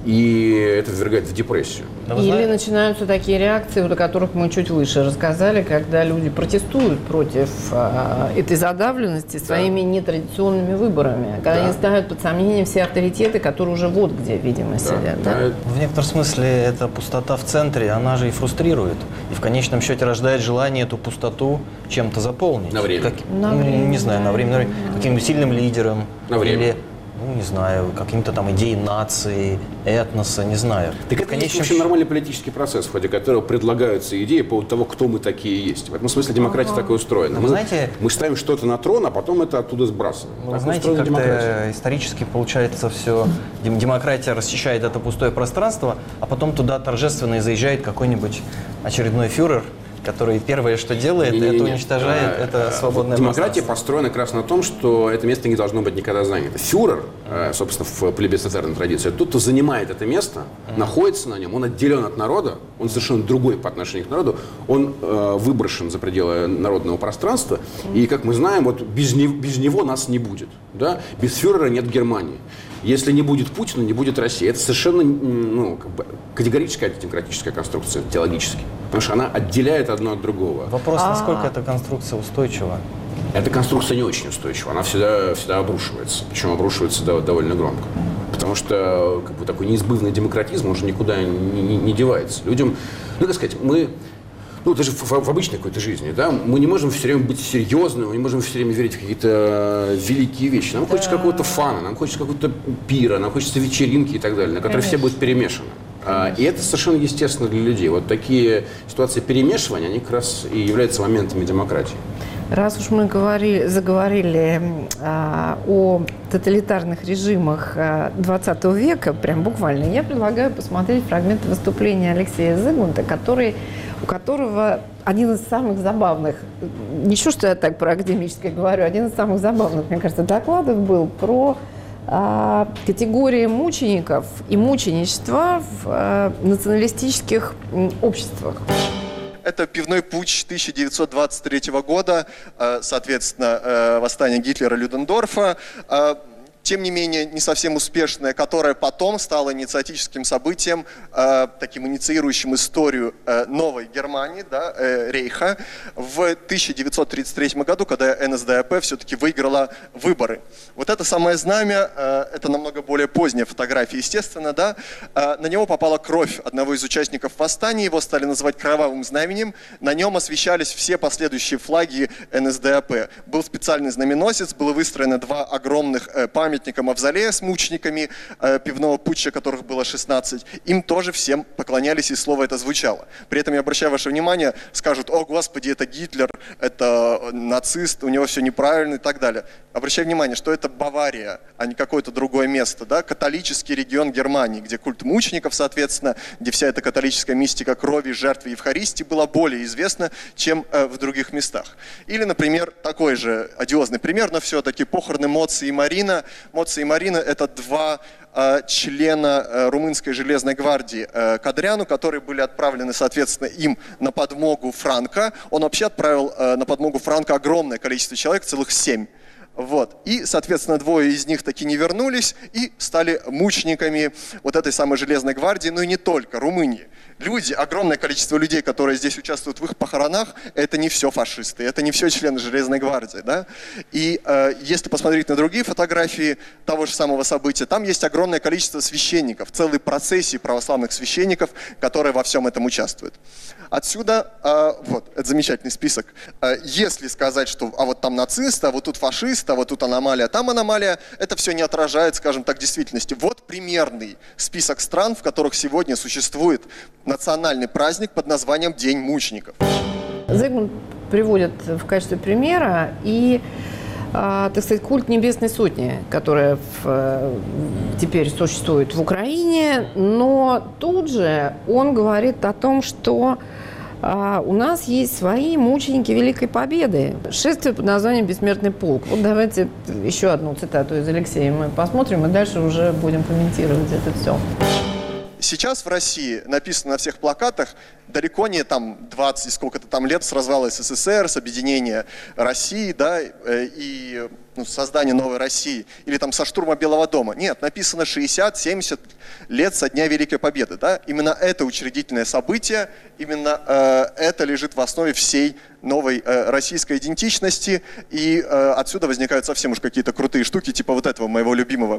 И это ввергает в депрессию. Или начинаются такие реакции, о которых мы чуть выше рассказали, когда люди протестуют против а, этой задавленности своими да. нетрадиционными выборами. Когда да. они ставят под сомнение все авторитеты, которые уже вот где, видимо, да. сидят. Да? Да? В некотором смысле эта пустота в центре, она же и фрустрирует. И в конечном счете рождает желание эту пустоту чем-то заполнить. На время. Как, на ну, время. Не знаю, на время. На время. Каким-нибудь сильным лидером. На время. Или, ну, не знаю, каким-то там идеей нации, этноса, не знаю. Так это конечно очень нормальный политический процесс, в ходе которого предлагаются идеи по поводу того, кто мы такие есть. В этом смысле демократия ага. так устроена. Мы, знаете, мы ставим что-то на трон, а потом это оттуда сбрасываем. Вы знаете, как-то исторически получается все. Демократия расчищает это пустое пространство, а потом туда торжественно заезжает какой-нибудь очередной фюрер, который первое, что делает, не, не, не, это уничтожает, а, это свободное демократия построена как раз на том, что это место не должно быть никогда занято. Фюрер, собственно, в плебисцитарной традиции, тот, кто занимает это место, mm. находится на нем, он отделен от народа, он совершенно другой по отношению к народу, он э, выброшен за пределы народного пространства, mm. и, как мы знаем, вот без, не, без него нас не будет. Да? Без фюрера нет Германии. Если не будет Путина, не будет России. Это совершенно ну, как бы категорическая антидемократическая конструкция, теологически. Потому что она отделяет одно от другого. Вопрос, насколько эта конструкция устойчива? Эта конструкция не очень устойчива. Она всегда, всегда обрушивается. Причем обрушивается довольно громко. Потому что как бы, такой неизбывный демократизм, он же никуда не, не, не девается. Людям, ну, как сказать, мы... Ну, даже в, в обычной какой-то жизни, да, мы не можем все время быть серьезными, мы не можем все время верить в какие-то великие вещи. Нам да. хочется какого-то фана, нам хочется какого-то пира, нам хочется вечеринки и так далее, на которые Конечно. все будут перемешаны. А, и это совершенно естественно для людей. Вот такие ситуации перемешивания, они как раз и являются моментами демократии. Раз уж мы говорили, заговорили а, о тоталитарных режимах двадцатого века, прям буквально, я предлагаю посмотреть фрагмент выступления Алексея Зигмунда, который, у которого один из самых забавных, ничего, что я так про академическое говорю, один из самых забавных, мне кажется, докладов был про а, категории мучеников и мученичества в а, националистических обществах. Это пивной путч тысяча девятьсот двадцать третьего года, соответственно, восстание Гитлера и Людендорфа. Тем не менее, не совсем успешное, которое потом стало инициатическим событием, э, таким инициирующим историю э, новой Германии, да, э, Рейха, в тысяча девятьсот тридцать третьем году, когда эн эс дэ а пэ все-таки выиграла выборы. Вот это самое знамя, э, это намного более поздняя фотография, естественно, да, э, на него попала кровь одного из участников восстания, его стали называть кровавым знаменем, на нем освещались все последующие флаги эн эс дэ а пэ. Был специальный знаменосец, было выстроено два огромных э, памятника, памятника мавзолея с мучениками э, пивного путча, которых было шестнадцать, им тоже всем поклонялись, и слово это звучало. При этом, я обращаю ваше внимание, скажут: о, Господи, это Гитлер, это нацист, у него все неправильно и так далее. Обращаю внимание, что это Бавария, а не какое-то другое место, да? Католический регион Германии, где культ мучеников, соответственно, где вся эта католическая мистика крови, жертвы Евхаристии была более известна, чем э, в других местах. Или, например, такой же одиозный пример, но все-таки похороны Моци и Марина. Моци и Марина – это два э, члена э, румынской железной гвардии э, к Адриану, которые были отправлены, соответственно, им на подмогу Франко. Он вообще отправил э, на подмогу Франко огромное количество человек, целых семь. Вот. И, соответственно, двое из них таки не вернулись и стали мучениками вот этой самой железной гвардии, ну и не только, Румынии. Люди, огромное количество людей, которые здесь участвуют в их похоронах, это не все фашисты, это не все члены Железной гвардии. Да? И э, если посмотреть на другие фотографии того же самого события, там есть огромное количество священников, целые процессии православных священников, которые во всем этом участвуют. Отсюда, э, вот, это замечательный список. Э, если сказать, что а вот там нацисты, а вот тут фашисты, а вот тут аномалия, там аномалия, это все не отражает, скажем так, действительности. Вот примерный список стран, в которых сегодня существует национальный праздник под названием День мучеников. Зигмунд приводит в качестве примера и, э, так сказать, культ Небесной Сотни, которая в, э, теперь существует в Украине, но тут же он говорит о том, что э, у нас есть свои мученики Великой Победы. Шествие под названием «Бессмертный полк». Вот давайте еще одну цитату из Алексея мы посмотрим, и дальше уже будем комментировать это все. Сейчас в России написано на всех плакатах далеко не там двадцать сколько-то там лет с развала СССР, с объединения России, да, и ну, создания новой России, или там со штурма Белого дома. Нет, написано шестьдесят-семьдесят лет со дня Великой Победы. Да? Именно это учредительное событие, именно э, это лежит в основе всей новой э, российской идентичности, и э, отсюда возникают совсем уж какие-то крутые штуки, типа вот этого моего любимого.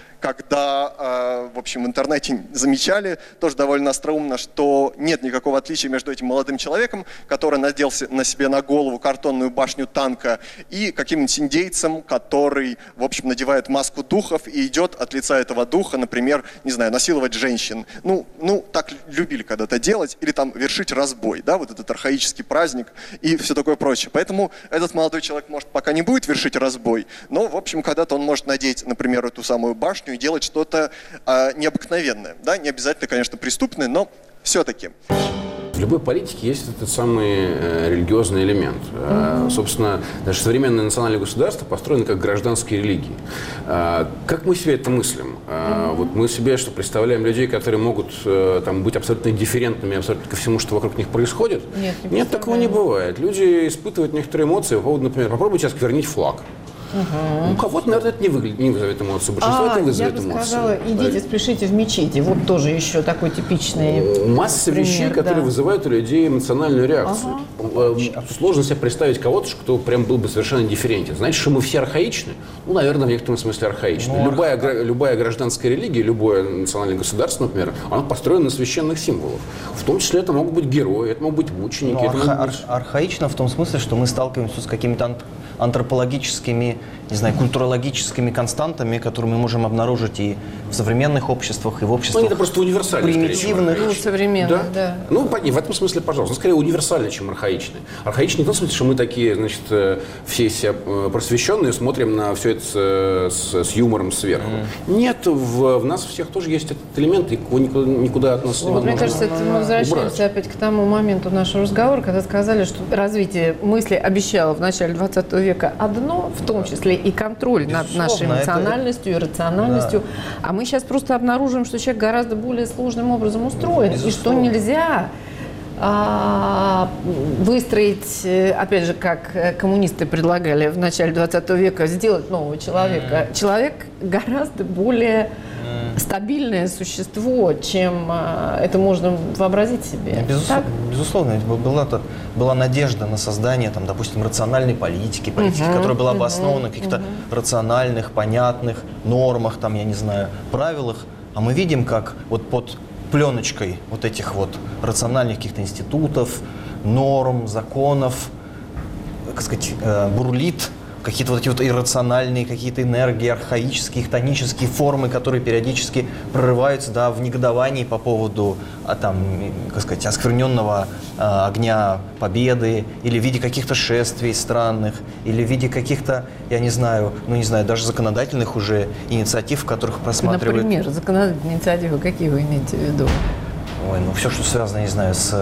Когда, э, в общем, в интернете замечали, тоже довольно остроумно, что нет никакого отличия между этим молодым человеком, который надел на себе на голову картонную башню танка, и каким-нибудь индейцем, который, в общем, надевает маску духов и идет от лица этого духа, например, не знаю, насиловать женщин. Ну, ну так любили когда-то делать, или там вершить разбой, да, вот этот архаический праздник и все такое прочее. Поэтому этот молодой человек, может, пока не будет вершить разбой, но, в общем, когда-то он может надеть, например, эту самую башню и делать что-то э, необыкновенное. Да? Не обязательно, конечно, преступное, но все-таки. В любой политике есть этот самый э, религиозный элемент. Mm-hmm. Э, собственно, даже современное национальное государство построено как гражданские религии. Э, как мы себе это мыслим? Э, mm-hmm. Вот мы себе что представляем людей, которые могут э, там, быть абсолютно индифферентными абсолютно ко всему, что вокруг них происходит? Нет, не Нет, такого не бывает. Люди испытывают некоторые эмоции по поводу, например, попробуйте осквернить флаг. Угу. У кого-то, наверное, это не, выглядит, не вызовет эмоцию. Большинство а, это вызовет эмоции. Я бы эмоции. сказала, идите спешите в мечети. Вот тоже еще такой типичный Масса пример, вещей, которые да. вызывают у людей эмоциональную реакцию. Ага. Сложно себе представить кого-то, кто прям был бы совершенно дифферентен. Значит, что мы все архаичны? Ну, наверное, в некотором смысле архаичны. Ну, любая, арха... любая гражданская религия, любое национальное государство, например, оно построено на священных символах. В том числе это могут быть герои, это могут быть мученики. Ну, арха... могут быть... Архаично в том смысле, что мы сталкиваемся с какими-то антропологическими, не знаю, культурологическими константами, которые мы можем обнаружить и в современных обществах, и в обществах. Ну, это просто универсально. Примитивных. Ну, современных, да. да. Ну, в этом смысле, пожалуйста. Ну, скорее универсальный, чем архаичный. Архаичный в том смысле, что мы такие, значит, все себя просвещенные, смотрим на все это с, с юмором сверху. Mm. Нет, в, в нас всех тоже есть этот элемент, и никуда, никуда от нас вот, невозможно. Мне кажется, это мы возвращаемся убрать. Опять к тому моменту нашего разговора, когда сказали, что развитие мысли обещало в начале двадцатого века одно, в том числе и контроль Безусловно, над нашей эмоциональностью это... и рациональностью. Да. А мы сейчас просто обнаружим, что человек гораздо более сложным образом устроен, Безусловно. И что нельзя а, выстроить, опять же, как коммунисты предлагали в начале двадцатого века, сделать нового человека. Mm. Человек гораздо более mm. стабильное существо, чем а, это можно вообразить себе. Безусловно, безусловно. Была, была надежда на создание, там, допустим, рациональной политики, политики, uh-huh, которая была бы основана uh-huh, на каких-то uh-huh. рациональных, понятных нормах, там, я не знаю, правилах. А мы видим, как вот под пленочкой вот этих вот рациональных каких-то институтов, норм, законов, как сказать, бурлит какие-то вот эти вот иррациональные какие-то энергии, архаические, хтонические формы, которые периодически прорываются, да, в негодовании по поводу, а, там, как сказать, оскверненного а, огня победы, или в виде каких-то шествий странных, или в виде каких-то, я не знаю, ну не знаю, даже законодательных уже инициатив, в которых просматривают... Например, законодательные инициативы, какие вы имеете в виду? Ой, ну все, что связано, не знаю, с...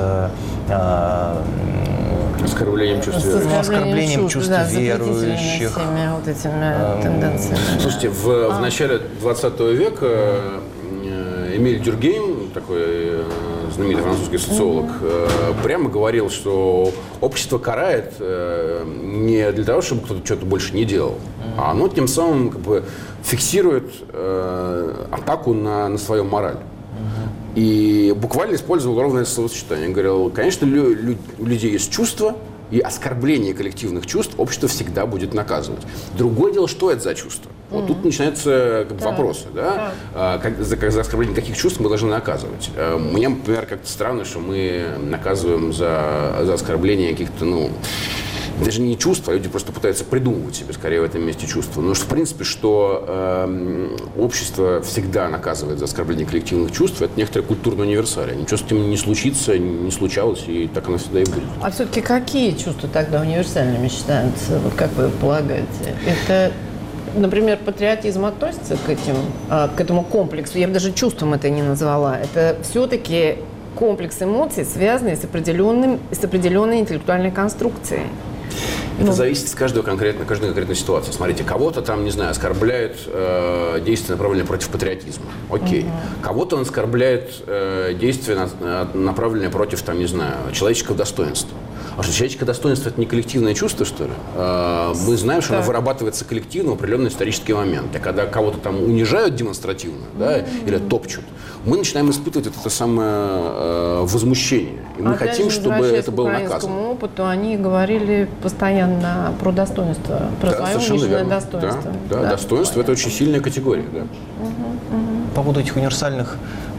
А, оскорблением чувств верующих. Ну, оскорблением чувств да, верующих. Всеми вот этими эм, тенденциями. Слушайте, в, а. в начале двадцатого века э, Эмиль Дюркгейм, такой э, знаменитый французский социолог, э, прямо говорил, что общество карает э, не для того, чтобы кто-то что-то больше не делал, а оно тем самым как бы фиксирует э, атаку на, на свою мораль. И буквально использовал ровно это словосочетание. Он говорил, конечно, лю- лю- у людей есть чувства, и оскорбление коллективных чувств общество всегда будет наказывать. Другое дело, что это за чувство. Вот mm-hmm. тут начинаются как бы, да. вопросы. Да? А, как, за, как, за оскорбление каких чувств мы должны наказывать. А, мне, например, как-то странно, что мы наказываем за, за оскорбление каких-то, ну, даже не чувства, люди просто пытаются придумывать себе скорее в этом месте чувства. Но, в принципе, что э, общество всегда наказывает за оскорбление коллективных чувств, это некоторая культурная универсалия. Ничего с этим не случится, не случалось, и так оно всегда и будет. А все-таки какие чувства тогда универсальными считаются, вот как вы полагаете? Это, например, патриотизм относится к, этим, к этому комплексу? Я бы даже чувством это не назвала. Это все-таки комплекс эмоций, связанный с, определенным, с определенной интеллектуальной конструкцией. Это ну. зависит от каждого конкретно, каждой конкретной ситуации. Смотрите, кого-то там, не знаю, оскорбляют э, действия, направленные против патриотизма. Окей. Угу. Кого-то он оскорбляет э, действия, на, направленные против, там, не знаю, человеческого достоинства. А что, человеческое достоинство – это не коллективное чувство, что ли? Э, мы знаем, что так. оно вырабатывается коллективно в определенный исторический момент. И когда кого-то там унижают демонстративно, да, mm-hmm. или топчут, мы начинаем испытывать это, это самое э, возмущение. И мы Опять хотим, же, чтобы это было наказано. К украинскому опыту они говорили постоянно про достоинство, про да, свое униженное верно. достоинство. Да, да, да, достоинство – это очень сильная категория. Да. Угу, угу. По поводу этих универсальных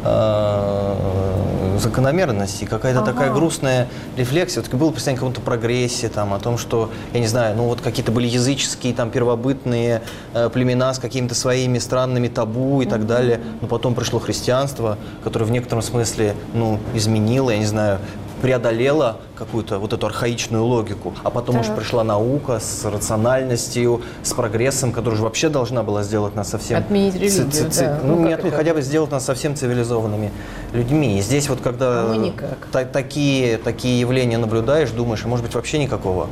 э, закономерностей, какая-то ага. такая грустная рефлексия. Вот было представление о каком-то прогрессе, там, о том, что, я не знаю, ну вот какие-то были языческие, там, первобытные э, племена с какими-то своими странными табу и так далее. Но потом пришло христианство, которое в некотором смысле, ну, изменило, я не знаю, преодолела какую-то вот эту архаичную логику, а потом так. уже пришла наука с рациональностью, с прогрессом, которая же вообще должна была сделать нас совсем... Отменить религию, ц- ц- да. Ну, ну нет, хотя бы сделать нас совсем цивилизованными людьми. И здесь вот когда а та- такие, такие явления наблюдаешь, думаешь, а может быть вообще никакого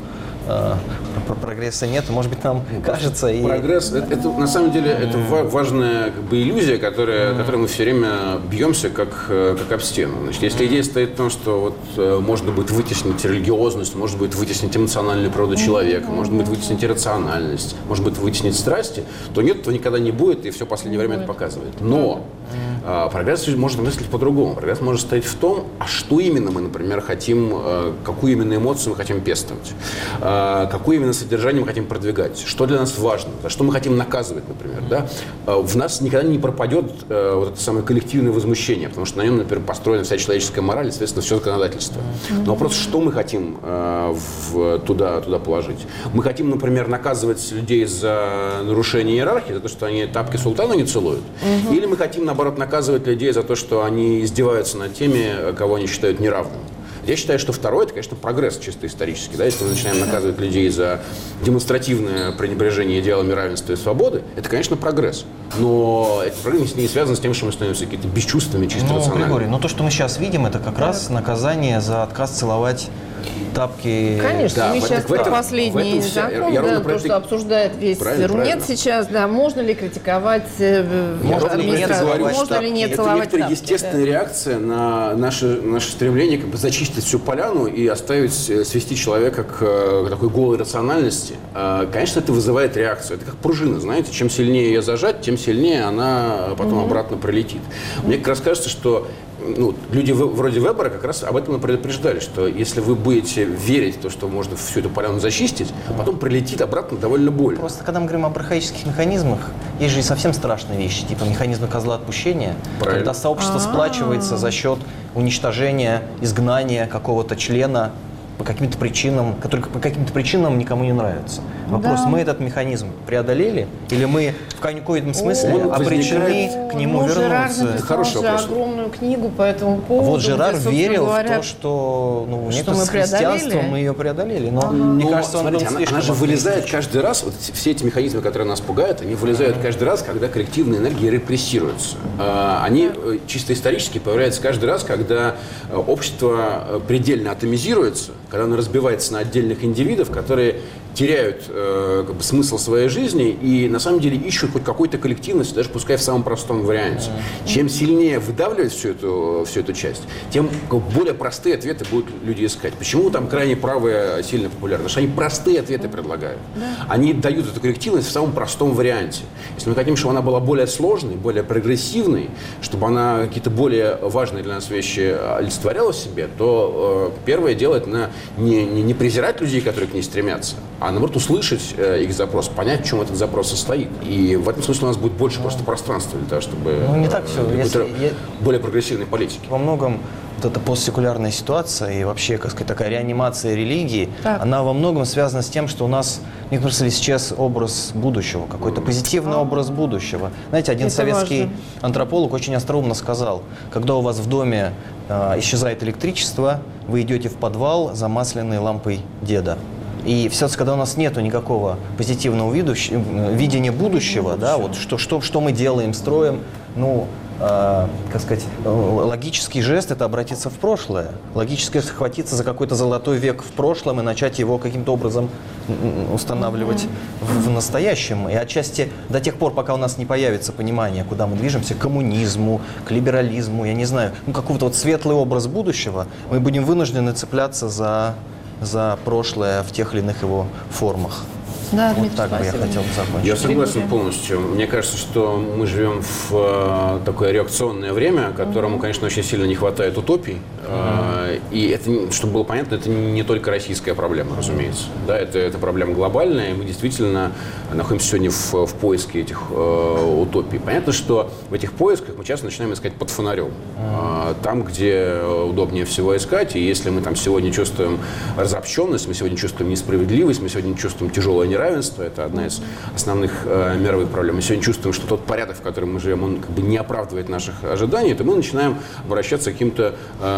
прогресса нет, может быть, нам кажется. И... Прогресс, это, это на самом деле это важная как бы иллюзия, которая, mm. которой мы все время бьемся как, как об стену. Значит, если идея стоит в том, что вот, можно будет вытеснить религиозность, можно будет вытеснить эмоциональную природу человека, mm. можно будет вытеснить рациональность, можно будет вытеснить страсти, то нет, этого никогда не будет, и все последнее время это показывает. Но mm. прогресс может мыслить по-другому. Прогресс может стоять в том, а что именно мы, например, хотим, какую именно эмоцию мы хотим пестовать. Какое именно содержание мы хотим продвигать, что для нас важно, за что мы хотим наказывать, например. Да? В нас никогда не пропадет э, вот это самое коллективное возмущение, потому что на нем, например, построена вся человеческая мораль, и, соответственно, все законодательство. Но вопрос, что мы хотим э, в, туда, туда положить. Мы хотим, например, наказывать людей за нарушение иерархии, за то, что они тапки султану не целуют, угу. или мы хотим, наоборот, наказывать людей за то, что они издеваются над теми, кого они считают неравными. Я считаю, что второе, это, конечно, прогресс чисто исторический. Да? Если мы начинаем наказывать людей за демонстративное пренебрежение идеалами равенства и свободы, это, конечно, прогресс. Но этот прогресс не связан с тем, что мы становимся какими-то бесчувственными, чисто ну, рациональными. Григорий, но то, что мы сейчас видим, это как раз наказание за отказ целовать тапки. Конечно, да, мы сейчас про последний вся, закон, я, я да, то, это... что обсуждает весь правильно, Рунет правильно. сейчас, да, можно ли критиковать можно администрацию, можно тапки. ли не это целовать некоторая тапки. естественная да. реакция на наше, наше стремление как бы зачистить всю поляну и оставить, свести человека к, к такой голой рациональности. Конечно, это вызывает реакцию. Это как пружина, знаете, чем сильнее ее зажать, тем сильнее она потом mm-hmm. обратно пролетит. Мне как раз кажется, что ну, люди вроде Вебера как раз об этом и предупреждали, что если вы будете верить в то, что можно всю эту поляну зачистить, потом прилетит обратно довольно больно. Просто когда мы говорим об архаических механизмах, есть же и совсем страшные вещи, типа механизмы козла отпущения, Правильно. когда сообщество А-а-а. сплачивается за счет уничтожения, изгнания какого-то члена по каким-то причинам, который по каким-то причинам никому не нравится. Вопрос, Да. мы этот механизм преодолели? Или мы в каком-то смысле Он обречены возникает... к нему ну, Жерар вернуться? написал Хороший же вопрос. огромную книгу по этому поводу. Вот Жерар где, верил говоря, в то, что, ну, что что мы с христианством преодолели? мы ее преодолели. Но мне Но, кажется, он смотрите, был она, слишком она же вылезает оптимистичен. каждый раз, вот эти- все эти механизмы, которые нас пугают, они вылезают каждый раз, когда коллективные энергии репрессируются. А, Они э, чисто исторически появляются каждый раз, когда э, общество э, предельно атомизируется, когда оно разбивается на отдельных индивидов, которые теряют э, как бы, смысл своей жизни и на самом деле ищут хоть какой-то коллективности, даже пускай в самом простом варианте. Чем сильнее выдавливать всю эту, всю эту часть, тем как, более простые ответы будут люди искать. Почему там крайне правые сильно популярны? Потому что они простые ответы предлагают. Они дают эту коллективность в самом простом варианте. Если мы хотим, чтобы она была более сложной, более прогрессивной, чтобы она какие-то более важные для нас вещи олицетворяла в себе, то э, первое дело это на, не, не, не презирать людей, которые к ней стремятся, а наоборот услышать э, их запрос, понять, в чем этот запрос состоит. И в этом смысле у нас будет больше просто пространства для того, чтобы Ну, не так все. э, Если быть я- более прогрессивной политики. Во многом вот эта постсекулярная ситуация и вообще, как сказать, такая реанимация религии, Так. она во многом связана с тем, что у нас, мне кажется, исчез образ будущего, какой-то позитивный образ будущего. Знаете, один Это советский важно. антрополог очень остроумно сказал, когда у вас в доме э, исчезает электричество, вы идете в подвал за масляной лампой деда. И все-таки, когда у нас нету никакого позитивного видущ- э, видения будущего, да, вот что, что, что мы делаем, строим, ну, э, как сказать, э, логический жест – это обратиться в прошлое. Логически схватиться за какой-то золотой век в прошлом и начать его каким-то образом м, устанавливать в, в настоящем. И отчасти до тех пор, пока у нас не появится понимание, куда мы движемся, к коммунизму, к либерализму, я не знаю, ну, какой-то вот светлый образ будущего, мы будем вынуждены цепляться за, за прошлое в тех или иных его формах. Да, Вот Дмитрий, так бы я спасибо. хотел бы закончить. Я согласен полностью. Мне кажется, что мы живем в э, такое реакционное время, которому, конечно, очень сильно не хватает утопий. Э, и это, не- чтобы было понятно, это не только российская проблема, разумеется. Да, это, это проблема глобальная, и мы действительно находимся сегодня в, в поиске этих э, утопий. Понятно, что в этих поисках мы часто начинаем искать под фонарем. Э, там, где удобнее всего искать. И если мы там сегодня чувствуем разобщенность, мы сегодня чувствуем несправедливость, мы сегодня чувствуем тяжелое неравенство, это одна из основных э, мировых проблем. Мы сегодня чувствуем, что тот порядок, в котором мы живем, он как бы не оправдывает наших ожиданий, то мы начинаем обращаться к каким-то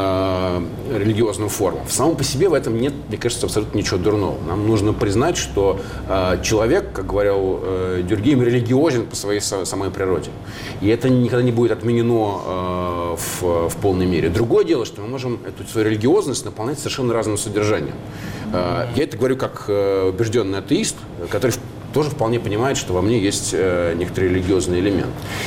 э, религиозным формам. В самом по себе в этом нет, мне кажется, абсолютно ничего дурного. Нам нужно признать, что э, человек, как говорил э, Дюргейм, религиозен по своей со- самой природе. И это никогда не будет отменено э, в, в полной мере. Другое дело, что мы можем эту свою религиозность наполнять совершенно разным содержанием. Э, я это говорю как э, убежденный атеист, который тоже вполне понимает, что во мне есть э, некоторый религиозный элемент.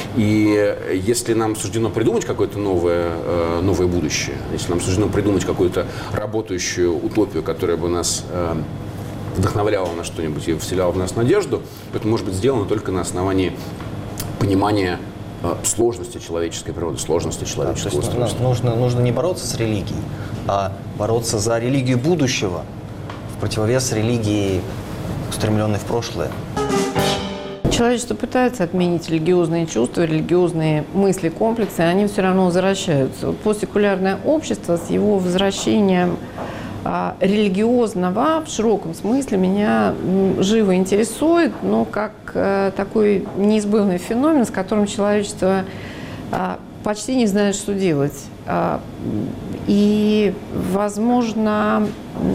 И если нам суждено придумать какое-то новое, э, новое будущее, если нам суждено придумать какую-то работающую утопию, которая бы нас э, вдохновляла на что-нибудь и вселяла в нас надежду, то это может быть сделано только на основании понимания э, сложности человеческой природы, сложности Да, то человеческого есть устройства. нужно, нужно не бороться с религией, а бороться за религию будущего в противовес религии, устремленной в прошлое. Человечество пытается отменить религиозные чувства, религиозные мысли, комплексы, они все равно возвращаются. Вот постсекулярное общество с его возвращением а, религиозного в широком смысле меня м, живо интересует, но как а, такой неизбывный феномен, с которым человечество а, почти не знает, что делать. А, и, возможно,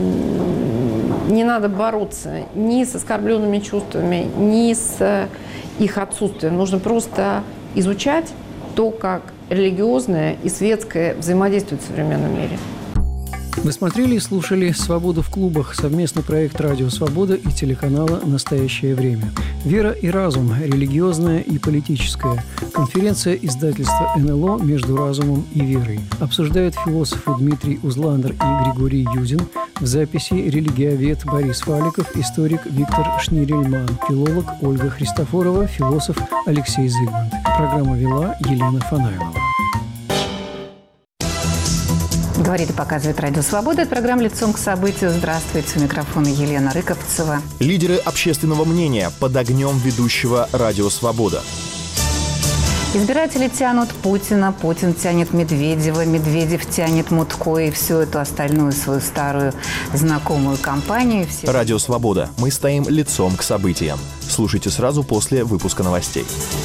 не надо бороться ни с оскорбленными чувствами, ни с их отсутствием. Нужно просто изучать то, как религиозное и светское взаимодействуют в современном мире. Вы смотрели и слушали «Свободу в клубах» – совместный проект «Радио Свобода» и телеканала «Настоящее время». «Вера и разум. Религиозное и политическое». Конференция издательства эн эл о «Между разумом и верой». Обсуждают философы Дмитрий Узландер и Григорий Юдин. В записи религиовед Борис Валиков, историк Виктор Шнирельман, филолог Ольга Христофорова, философ Алексей Зыгмунд. Программу вела Елена Фанайлова. Говорит и показывает Радио Свобода. Это программа «Лицом к событию». Здравствуйте. У микрофона Елена Рыковцева. Лидеры общественного мнения под огнем ведущего Радио Свобода. Избиратели тянут Путина, Путин тянет Медведева, Медведев тянет Мутко и всю эту остальную свою старую знакомую компанию. Все... Радио «Свобода». Мы стоим лицом к событиям. Слушайте сразу после выпуска новостей.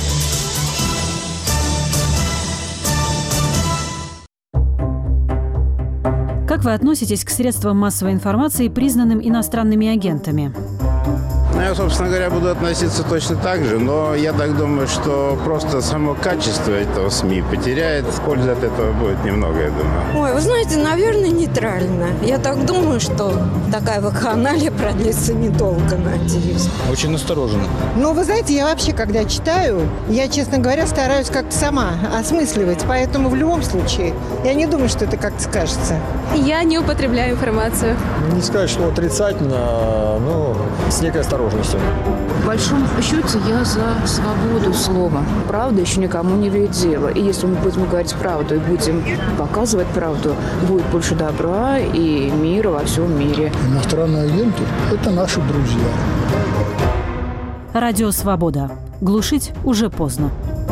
Как вы относитесь к средствам массовой информации, признанным иностранными агентами? Ну, я, собственно говоря, буду относиться точно так же, но я так думаю, что просто само качество этого СМИ потеряет. Пользы от этого будет немного, я думаю. Ой, вы знаете, наверное, нейтрально. Я так думаю, что такая вакханалия продлится недолго, надеюсь. Очень настороженно. Ну, вы знаете, я вообще, когда читаю, я, честно говоря, стараюсь как-то сама осмысливать. Поэтому в любом случае, я не думаю, что это как-то скажется. Я не употребляю информацию. Не сказать, что отрицательно, но с некой осторожностью. В большом счете я за свободу слова. Правда еще никому не вредила. И если мы будем говорить правду и будем показывать правду, будет больше добра и мира во всем мире. Иностранные агенты – это наши друзья. Радио «Свобода». Глушить уже поздно.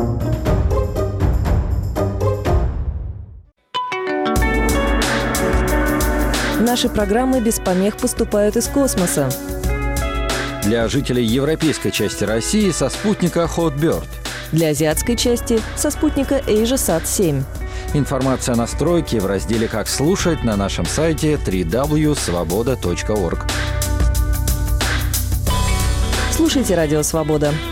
Наши программы без помех поступают из космоса. Для жителей европейской части России со спутника Hotbird. Для азиатской части со спутника AsiaSat семь. Информация о настройке в разделе «Как слушать» на нашем сайте дабл-ю дабл ю дабл ю точка свобода точка орг. Слушайте «Радио Свобода».